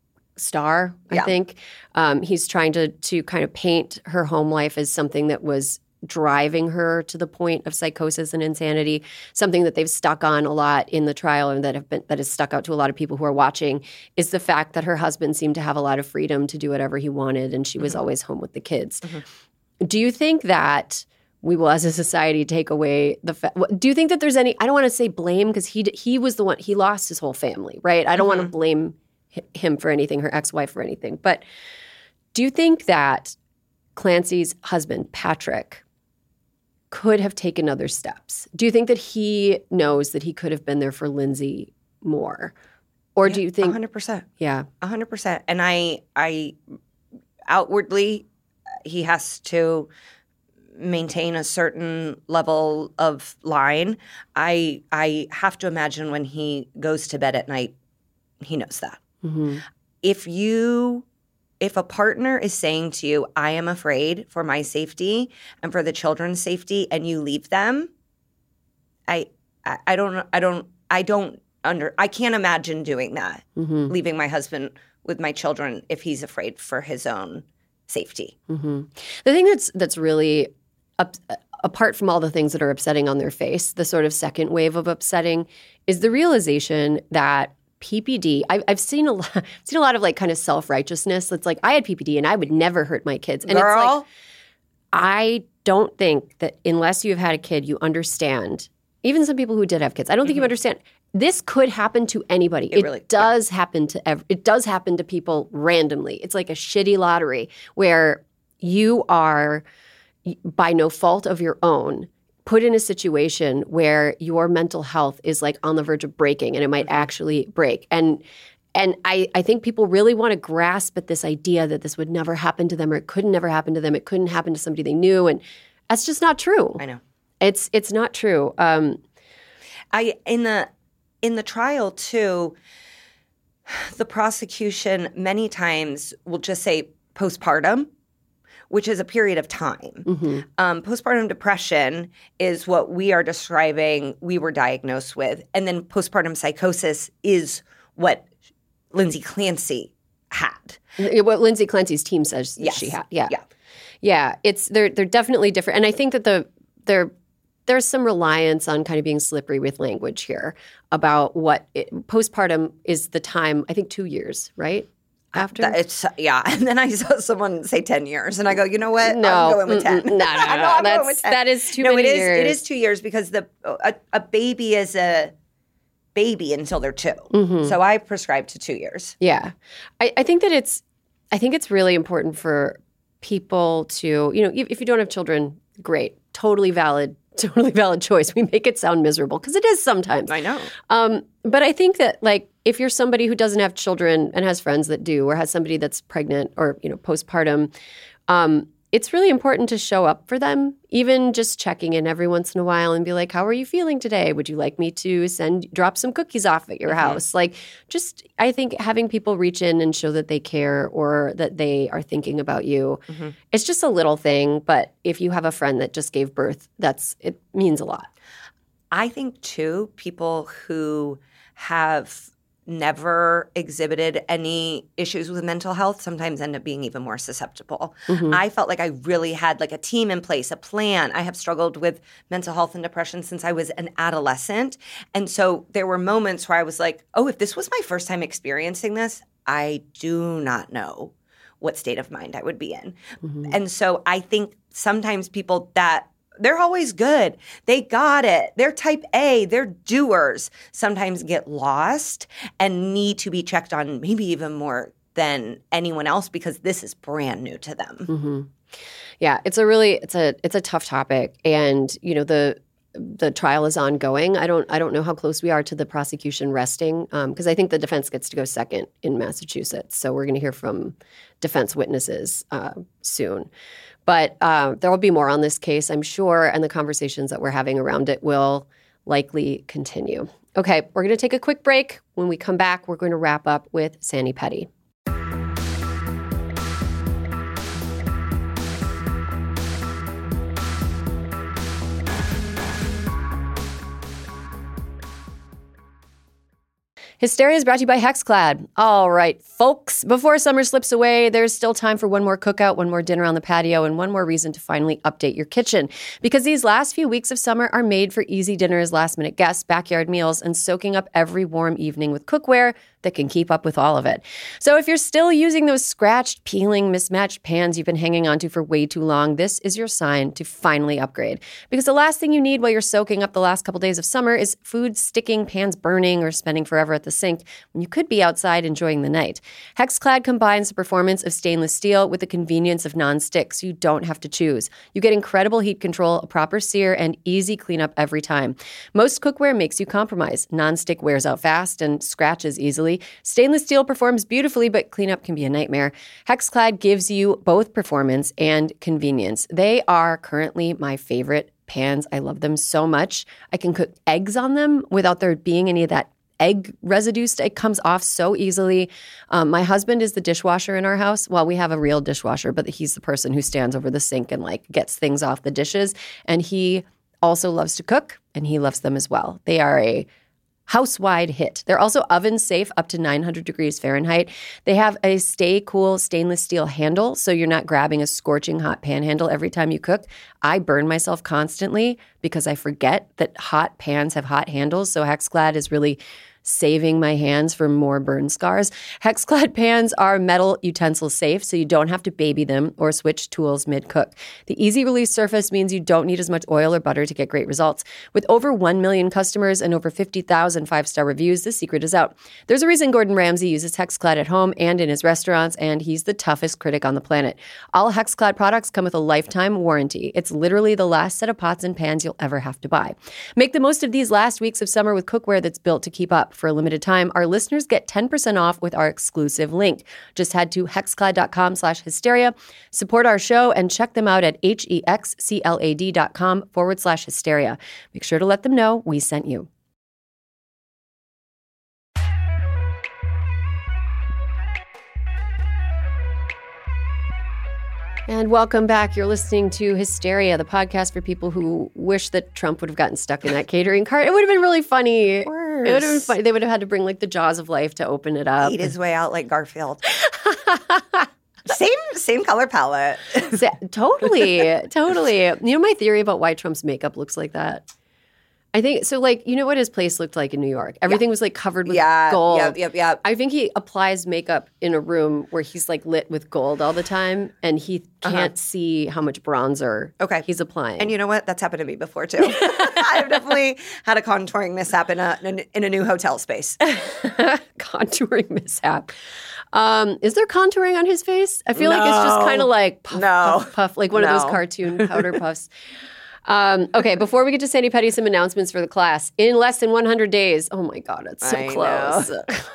star, I yeah. think. Um, he's trying to to kind of paint her home life as something that was driving her to the point of psychosis and insanity, something that they've stuck on a lot in the trial and that have been that has stuck out to a lot of people who are watching is the fact that her husband seemed to have a lot of freedom to do whatever he wanted, and she was mm-hmm. always home with the kids. Mm-hmm. Do you think that we will, as a society, take away the fa- – do you think that there's any – I don't want to say blame because he he was the one – he lost his whole family, right? I don't mm-hmm. want to blame – him for anything, her ex-wife for anything. But do you think that Clancy's husband, Patrick, could have taken other steps? Do you think that he knows that he could have been there for Lindsay more? Or yeah, do you think – one hundred percent. Yeah. one hundred percent. And I, I outwardly, he has to maintain a certain level of line. I, I have to imagine when he goes to bed at night, he knows that. Mm-hmm. If you, if a partner is saying to you, I am afraid for my safety and for the children's safety, and you leave them, I, I, I don't, I don't, I don't under, I can't imagine doing that, mm-hmm. leaving my husband with my children if he's afraid for his own safety. Mm-hmm. The thing that's, that's really up, apart from all the things that are upsetting on their face, the sort of second wave of upsetting is the realization that P P D, I've, I've seen a lot, seen a lot of like kind of self-righteousness. That's like, I had P P D and I would never hurt my kids. And Girl. it's like, I don't think that unless you've had a kid, you understand. Even some people who did have kids, I don't think mm-hmm. you understand. This could happen to anybody. It, it really, does yeah. happen to ev- it does happen to people randomly. It's like a shitty lottery where you are, by no fault of your own, put in a situation where your mental health is like on the verge of breaking, and it might actually break. And and I, I think people really want to grasp at this idea that this would never happen to them, or it could never happen to them. It couldn't happen to somebody they knew, and that's just not true. I know. It's it's not true. Um, I in the in the trial too, the prosecution many times will just say postpartum, which is a period of time. Mm-hmm. Um, postpartum depression is what we are describing we were diagnosed with. And then postpartum psychosis is what Lindsay Clancy had. What Lindsay Clancy's team says yes. she had. Yeah. Yeah. Yeah. It's they're they're definitely different. And I think that the they're there's some reliance on kind of being slippery with language here about what it, postpartum is the time, I think two years, right? After that, it's yeah, and then I saw someone say ten years, and I go, you know what? No, I'm going with ten. No, no, no, I know I'm that's, going with ten. That is too no, many it is, years. it is two years because the a, a baby is a baby until they're two. Mm-hmm. So I prescribe to two years. Yeah, I, I think that it's I think it's really important for people to, you know, if, if you don't have children, great, totally valid. Totally valid choice. We make it sound miserable because it is sometimes. I know. Um, but I think that, like, if you're somebody who doesn't have children and has friends that do, or has somebody that's pregnant or, you know, postpartum, um, it's really important to show up for them, even just checking in every once in a while and be like, how are you feeling today? Would you like me to send, drop some cookies off at your mm-hmm. house? Like, just, I think having people reach in and show that they care or that they are thinking about you, mm-hmm. it's just a little thing. But if you have a friend that just gave birth, that's, it means a lot. I think, too, people who have never exhibited any issues with mental health sometimes end up being even more susceptible. Mm-hmm. I felt like I really had like a team in place, a plan. I have struggled with mental health and depression since I was an adolescent. And so there were moments where I was like, oh, if this was my first time experiencing this, I do not know what state of mind I would be in. Mm-hmm. And so I think sometimes people that they're always good. They got it. They're type A. They're doers. Sometimes get lost and need to be checked on maybe even more than anyone else because this is brand new to them. Mm-hmm. Yeah, it's a really it's a it's a tough topic, and you know the the trial is ongoing. I don't I don't know how close we are to the prosecution resting because um, I think the defense gets to go second in Massachusetts. So we're going to hear from defense witnesses uh, soon. But uh, there will be more on this case, I'm sure, and the conversations that we're having around it will likely continue. Okay, we're going to take a quick break. When we come back, we're going to wrap up with Sani Petty. Hysteria is brought to you by HexClad. All right, folks, before summer slips away, there's still time for one more cookout, one more dinner on the patio, and one more reason to finally update your kitchen. Because these last few weeks of summer are made for easy dinners, last-minute guests, backyard meals, and soaking up every warm evening with cookware that can keep up with all of it. So if you're still using those scratched, peeling, mismatched pans you've been hanging onto for way too long, this is your sign to finally upgrade. Because the last thing you need while you're soaking up the last couple days of summer is food sticking, pans burning, or spending forever at the sink when you could be outside enjoying the night. HexClad combines the performance of stainless steel with the convenience of non-stick, so you don't have to choose. You get incredible heat control, a proper sear, and easy cleanup every time. Most cookware makes you compromise. Non-stick wears out fast and scratches easily. Stainless steel performs beautifully, but cleanup can be a nightmare. HexClad gives you both performance and convenience. They are currently my favorite pans. I love them so much. I can cook eggs on them without there being any of that egg residue. It comes off so easily. Um, my husband is the dishwasher in our house. Well, we have a real dishwasher, but he's the person who stands over the sink and like gets things off the dishes. And he also loves to cook, and he loves them as well. They are a house-wide hit. They're also oven-safe up to nine hundred degrees Fahrenheit. They have a stay-cool stainless steel handle, so you're not grabbing a scorching hot pan handle every time you cook. I burn myself constantly because I forget that hot pans have hot handles, so HexClad is really saving my hands from more burn scars. Hexclad pans are metal utensil safe, so you don't have to baby them or switch tools mid-cook. The easy release surface means you don't need as much oil or butter to get great results. With over one million customers and over fifty thousand five-star reviews, the secret is out. There's a reason Gordon Ramsay uses Hexclad at home and in his restaurants, and he's the toughest critic on the planet. All Hexclad products come with a lifetime warranty. It's literally the last set of pots and pans you'll ever have to buy. Make the most of these last weeks of summer with cookware that's built to keep up. For a limited time, our listeners get ten percent off with our exclusive link. Just head to hexclad.com slash hysteria, support our show, and check them out at H-E-X-C-L-A-D dot com forward slash hysteria. Make sure to let them know we sent you. And welcome back. You're listening to Hysteria, the podcast for people who wish that Trump would have gotten stuck in that catering cart. It would have been really funny. It would have been funny. They would have had to bring like the jaws of life to open it up. Eat his way out like Garfield. Same same color palette. Totally. Totally. You know my theory about why Trump's makeup looks like that? I think, so like, you know what his place looked like in New York? Everything yeah. was like covered with yeah, gold. Yep, yep, yep. I think he applies makeup in a room where he's like lit with gold all the time and he can't uh-huh. see how much bronzer okay. he's applying. And you know what? That's happened to me before too. I've definitely had a contouring mishap in a, in a new hotel space. Contouring mishap. Um, is there contouring on his face? I feel no. like it's just kind of like puff, no. puff, puff, like one no. of those cartoon powder puffs. Um, okay, before we get to Sandy Petty, some announcements for the class. In less than one hundred days, oh my God, it's so I close.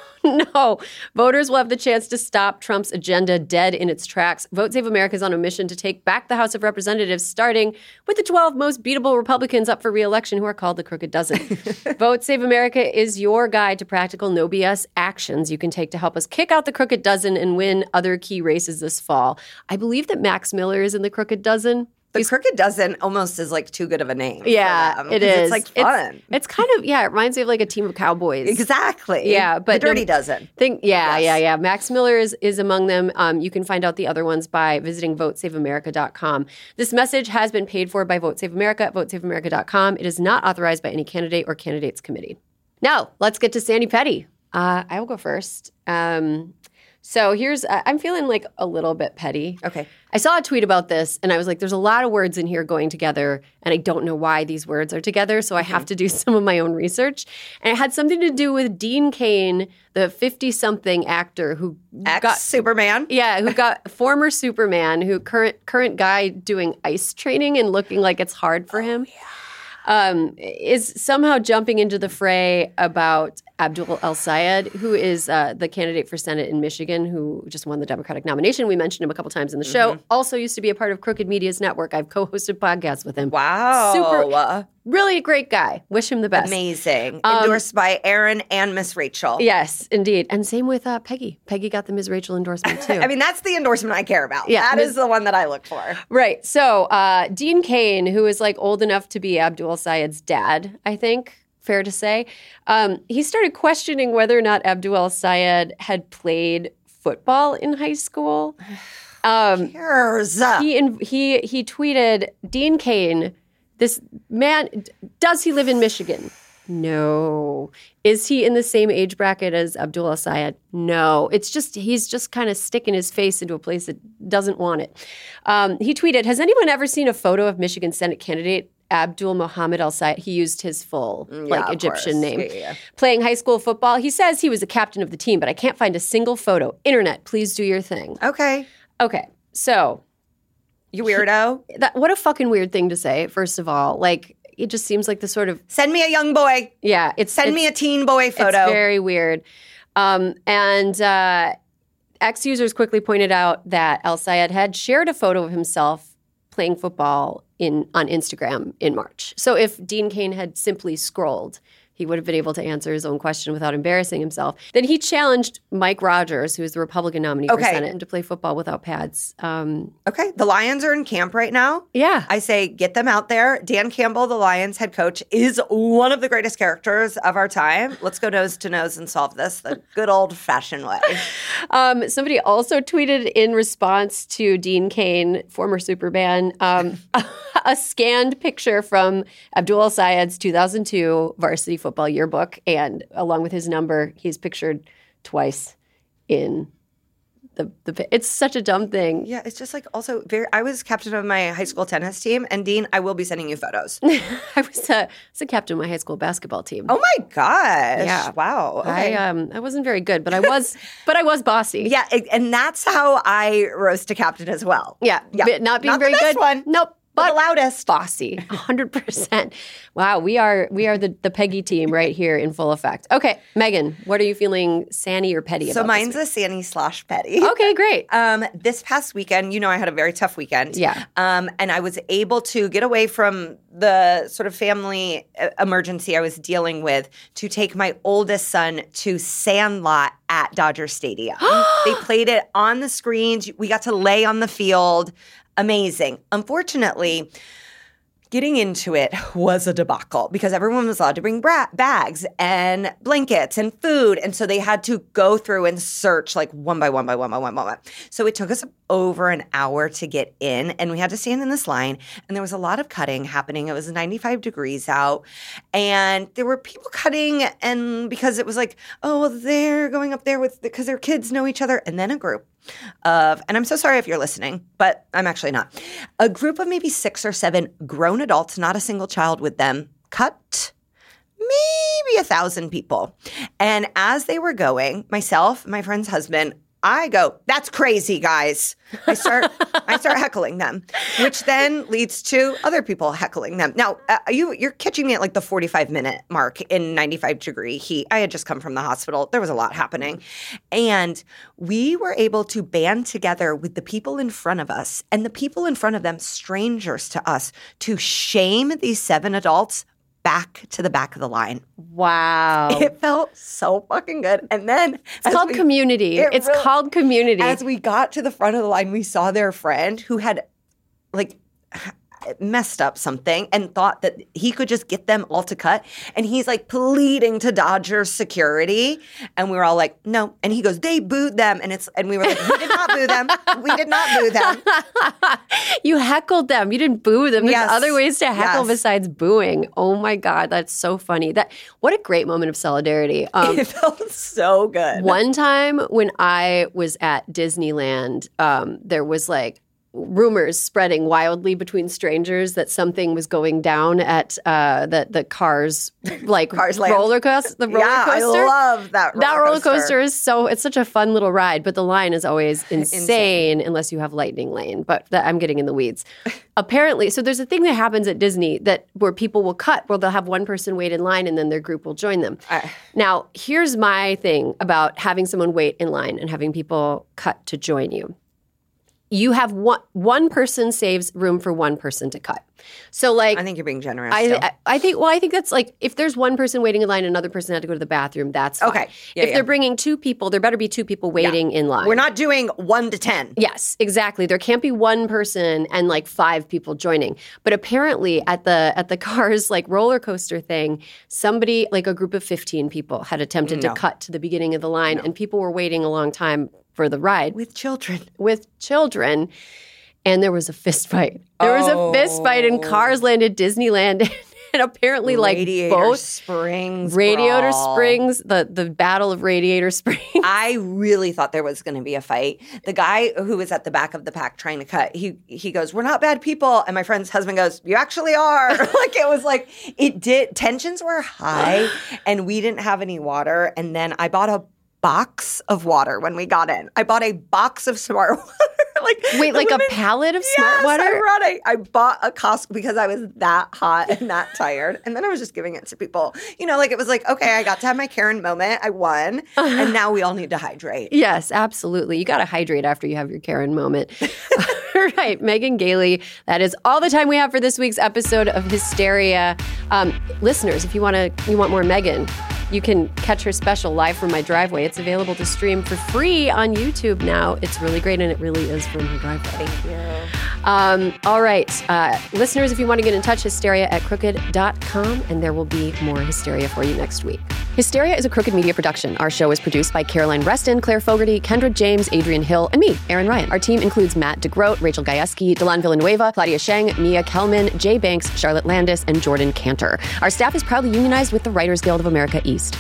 No, voters will have the chance to stop Trump's agenda dead in its tracks. Vote Save America is on a mission to take back the House of Representatives, starting with the twelve most beatable Republicans up for re-election who are called the Crooked Dozen. Vote Save America is your guide to practical no B S actions you can take to help us kick out the Crooked Dozen and win other key races this fall. I believe that Max Miller is in the Crooked Dozen. The He's, Crooked Dozen almost is like too good of a name. Yeah, for them, it is. It's like fun. It's, it's kind of, yeah, it reminds me of like a team of cowboys. Exactly. Yeah, but the Dirty no, Dozen. Think, yeah, yes. yeah, yeah. Max Miller is, is among them. Um, you can find out the other ones by visiting vote save america dot com. This message has been paid for by Vote Save America at vote save america dot com. It is not authorized by any candidate or candidates committee. Now, let's get to Sandy Petty. Uh, I will go first. Um, So here's, uh, I'm feeling like a little bit petty. Okay. I saw a tweet about this and I was like, there's a lot of words in here going together and I don't know why these words are together. So I mm-hmm. have to do some of my own research. And it had something to do with Dean Cain, the fifty-something actor who Ex got Superman. Yeah, who got former Superman, who current current guy doing ice training and looking like it's hard for him. Oh, yeah. Um, is somehow jumping into the fray about Abdul El-Sayed, who is uh, the candidate for Senate in Michigan, who just won the Democratic nomination. We mentioned him a couple times in the show. Mm-hmm. Also used to be a part of Crooked Media's network. I've co-hosted podcasts with him. Wow. Super, really a great guy. Wish him the best. Amazing. Um, Endorsed by Aaron and Miss Rachel. Yes, indeed. And same with uh, Peggy. Peggy got the Miz Rachel endorsement, too. I mean, that's the endorsement I care about. Yeah, that Miz is the one that I look for. Right. So uh, Dean Cain, who is like old enough to be Abdul El-Sayed's dad, I think, fair to say, um, he started questioning whether or not Abdul El-Sayed had played football in high school. Um, Cares. He, he, he tweeted, Dean Cain, this man, does he live in Michigan? No. Is he in the same age bracket as Abdul El-Sayed? No. It's just, he's just kind of sticking his face into a place that doesn't want it. Um, he tweeted, has anyone ever seen a photo of Michigan Senate candidate Abdul Mohammed El-Sayed? He used his full, yeah, like, Egyptian course. name. Yeah, yeah. Playing high school football. He says he was a captain of the team, but I can't find a single photo. Internet, please do your thing. Okay. Okay. So. You weirdo. He, that, what a fucking weird thing to say, first of all. Like, it just seems like the sort of... Send me a young boy. Yeah. It's, Send it's, me a teen boy photo. It's very weird. Um, and uh, X users quickly pointed out that El-Sayed had shared a photo of himself playing football in on Instagram in March. So if Dean Cain had simply scrolled, he would have been able to answer his own question without embarrassing himself. Then he challenged Mike Rogers, who is the Republican nominee okay. for Senate, to play football without pads. Um, okay. The Lions are in camp right now. Yeah. I say get them out there. Dan Campbell, the Lions head coach, is one of the greatest characters of our time. Let's go nose to nose and solve this the good old-fashioned way. Um, somebody also tweeted in response to Dean Cain, former Superman, um, a, a scanned picture from Abdul El-Sayed's two thousand two varsity football yearbook, and along with his number, he's pictured twice in the the. It's such a dumb thing. Yeah, it's just like also very. I was captain of my high school tennis team, and Dean, I will be sending you photos. I was a, I was a captain of my high school basketball team. Oh my gosh! Yeah. Wow. Okay. I um I wasn't very good, but I was but I was bossy. Yeah, and that's how I rose to captain as well. Yeah, yeah. But not being not very the best good. One, Nope. But But the loudest. bossy, one hundred percent. Wow, we are we are the, the Peggy team right here in full effect. Okay, Megan, what are you feeling sanny or petty So about mine's this a Sanny slash petty. week? Okay, great. Um, this past weekend, you know, I had a very tough weekend. Yeah. Um, and I was able to get away from the sort of family uh, emergency I was dealing with to take my oldest son to Sandlot at Dodger Stadium. They played it on the screens. We got to lay on the field. Amazing. Unfortunately, getting into it was a debacle because everyone was allowed to bring bra- bags and blankets and food. And so they had to go through and search like one by one by one by one by one. So it took us over an hour to get in, and we had to stand in this line. And there was a lot of cutting happening. It was ninety-five degrees out. And there were people cutting, and because it was like, oh, well, they're going up there with, because their kids know each other. And then a group of, and I'm so sorry if you're listening, but I'm actually not, a group of maybe six or seven grown adults, not a single child with them, cut maybe a thousand people. And as they were going, myself, my friend's husband, I go, that's crazy, guys. I start I start heckling them, which then leads to other people heckling them. Now, uh, you, you're catching me at like the forty-five minute mark in ninety-five degree heat. I had just come from the hospital. There was a lot happening. And we were able to band together with the people in front of us and the people in front of them, strangers to us, to shame these seven adults back to the back of the line. Wow. It felt so fucking good. And then It's called we, community. it It's really- called community. As we got to the front of the line, we saw their friend who had like messed up something and thought that he could just get them all to cut. And he's like pleading to Dodgers security. And we were all like, no. And he goes, they booed them. And it's and we were like, we did not boo them. We did not boo them. You heckled them. You didn't boo them. There's Yes. other ways to heckle Yes. besides booing. Oh my God, that's so funny. That what a great moment of solidarity. Um, It felt so good. One time when I was at Disneyland, um, there was like rumors spreading wildly between strangers that something was going down at uh, the the Cars like Cars Land. roller coaster. The roller yeah, coaster. I love that roller that roller coaster. coaster is so it's such a fun little ride, but the line is always insane, Insane. unless you have Lightning Lane. But that, I'm getting in the weeds. Apparently, so there's a thing that happens at Disney that where people will cut, where they'll have one person wait in line and then their group will join them. I- Now, here's my thing about having someone wait in line and having people cut to join you. You have one one person saves room for one person to cut. So like I think you're being generous. still. I, I think well I think that's like if there's one person waiting in line and another person had to go to the bathroom, that's fine. Okay. Yeah, if yeah. they're bringing two people, there better be two people waiting in line. We're not doing one to ten. Yes, exactly. There can't be one person and like five people joining. But apparently at the at the Cars like roller coaster thing, somebody like a group of fifteen people had attempted No. to cut to the beginning of the line and people were waiting a long time for the ride With children. with children. And there was a fist fight. There was a fist fight in Cars Land at Disneyland. And apparently like Radiator both Springs. Radiator brawl. Springs, the the Battle of Radiator Springs. I really thought there was going to be a fight. The guy who was at the back of the pack trying to cut, he he goes, "We're not bad people," and my friend's husband goes, "You actually are." Like it was like it did. Tensions were high, and we didn't have any water. And then I bought a box of water when we got in. I bought a box of smart water. Like Wait, the like women- a pallet of smart Yes, water? I brought a, I bought a Costco because I was that hot and that tired. And then I was just giving it to people. You know, like it was like, okay, I got to have my Karen moment. I won. And now we all need to hydrate. Yes, absolutely. You got to hydrate after you have your Karen moment. All right, Megan Gailey. That is all the time we have for this week's episode of Hysteria. Um, listeners, if you want to, you want more Megan, you can catch her special live from my driveway. It's available to stream for free on YouTube now. It's really great, and it really is from her driveway. Thank you. Um, all right, uh, listeners, if you want to get in touch, hysteria at crooked dot com, and there will be more Hysteria for you next week. Hysteria is a Crooked Media production. Our show is produced by Caroline Reston, Claire Fogarty, Kendra James, Adrian Hill, and me, Erin Ryan. Our team includes Matt DeGroat, Rachel Gajewski, Delan Villanueva, Claudia Sheng, Mia Kelman, Jay Banks, Charlotte Landis, and Jordan Cantor. Our staff is proudly unionized with the Writers Guild of America East.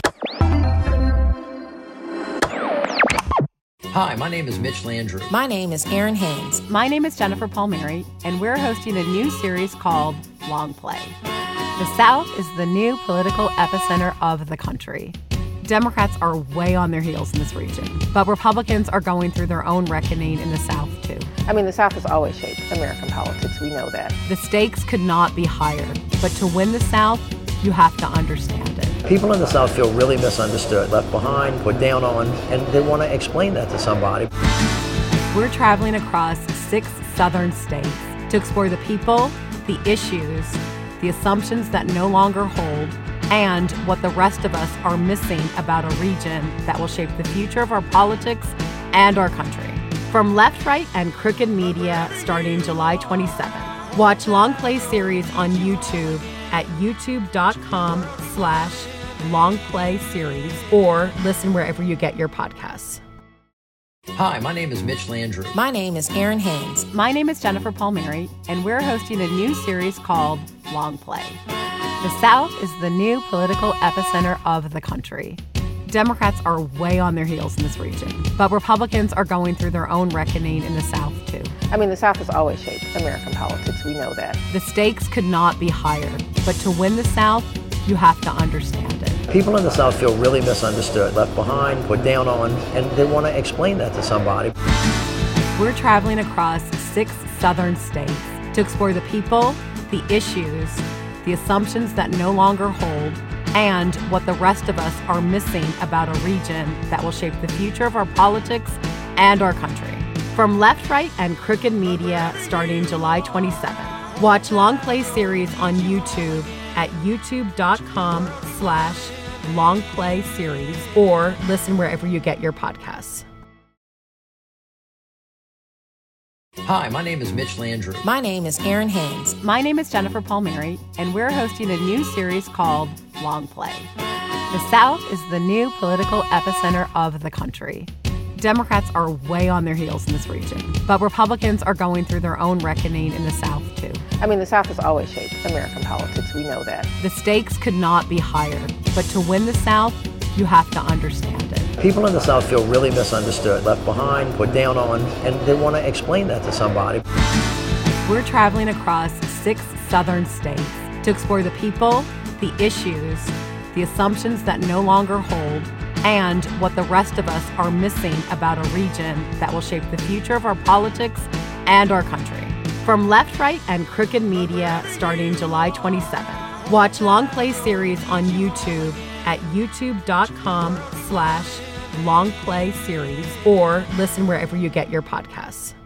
Hi, my name is Mitch Landrieu. My name is Erin Haynes. My name is Jennifer Palmieri, and we're hosting a new series called Long Play. The South is the new political epicenter of the country. Democrats are way on their heels in this region, but Republicans are going through their own reckoning in the South, too. I mean, the South has always shaped American politics. We know that. The stakes could not be higher, but to win the South, you have to understand it. People in the South feel really misunderstood, left behind, put down on, and they want to explain that to somebody. We're traveling across six southern states to explore the people, the issues, the assumptions that no longer hold, and what the rest of us are missing about a region that will shape the future of our politics and our country. From Left, Right, and Crooked Media starting July twenty-seventh. Watch Long Play series on YouTube at youtube.com slash long play series or listen wherever you get your podcasts. Hi, my name is Mitch Landrieu. My name is Erin Haynes. My name is Jennifer Palmieri, and we're hosting a new series called Long Play. The South is the new political epicenter of the country. Democrats are way on their heels in this region, but Republicans are going through their own reckoning in the South, too. I mean, the South has always shaped American politics. We know that. The stakes could not be higher, but to win the South, you have to understand it. People in the South feel really misunderstood, left behind, put down on, and they want to explain that to somebody. We're traveling across six southern states to explore the people, the issues, the assumptions that no longer hold, and what the rest of us are missing about a region that will shape the future of our politics and our country. From Left, Right, and Crooked Media starting July twenty-seventh. Watch Long Play series on YouTube at youtube.com slash long play series or listen wherever you get your podcasts. Hi, my name is Mitch Landrieu. My name is Erin Haynes. My name is Jennifer Palmieri, and we're hosting a new series called Long Play. The South is the new political epicenter of the country. Democrats are way on their heels in this region, but Republicans are going through their own reckoning in the South, too. I mean, the South has always shaped American politics. We know that. The stakes could not be higher, but to win the South, you have to understand it. People in the South feel really misunderstood, left behind, put down on, and they want to explain that to somebody. We're traveling across six southern states to explore the people, the issues, the assumptions that no longer hold, and what the rest of us are missing about a region that will shape the future of our politics and our country. From Left, Right, and Crooked Media starting July twenty-seventh. Watch Long Play series on YouTube at youtube.com slash long play series or listen wherever you get your podcasts.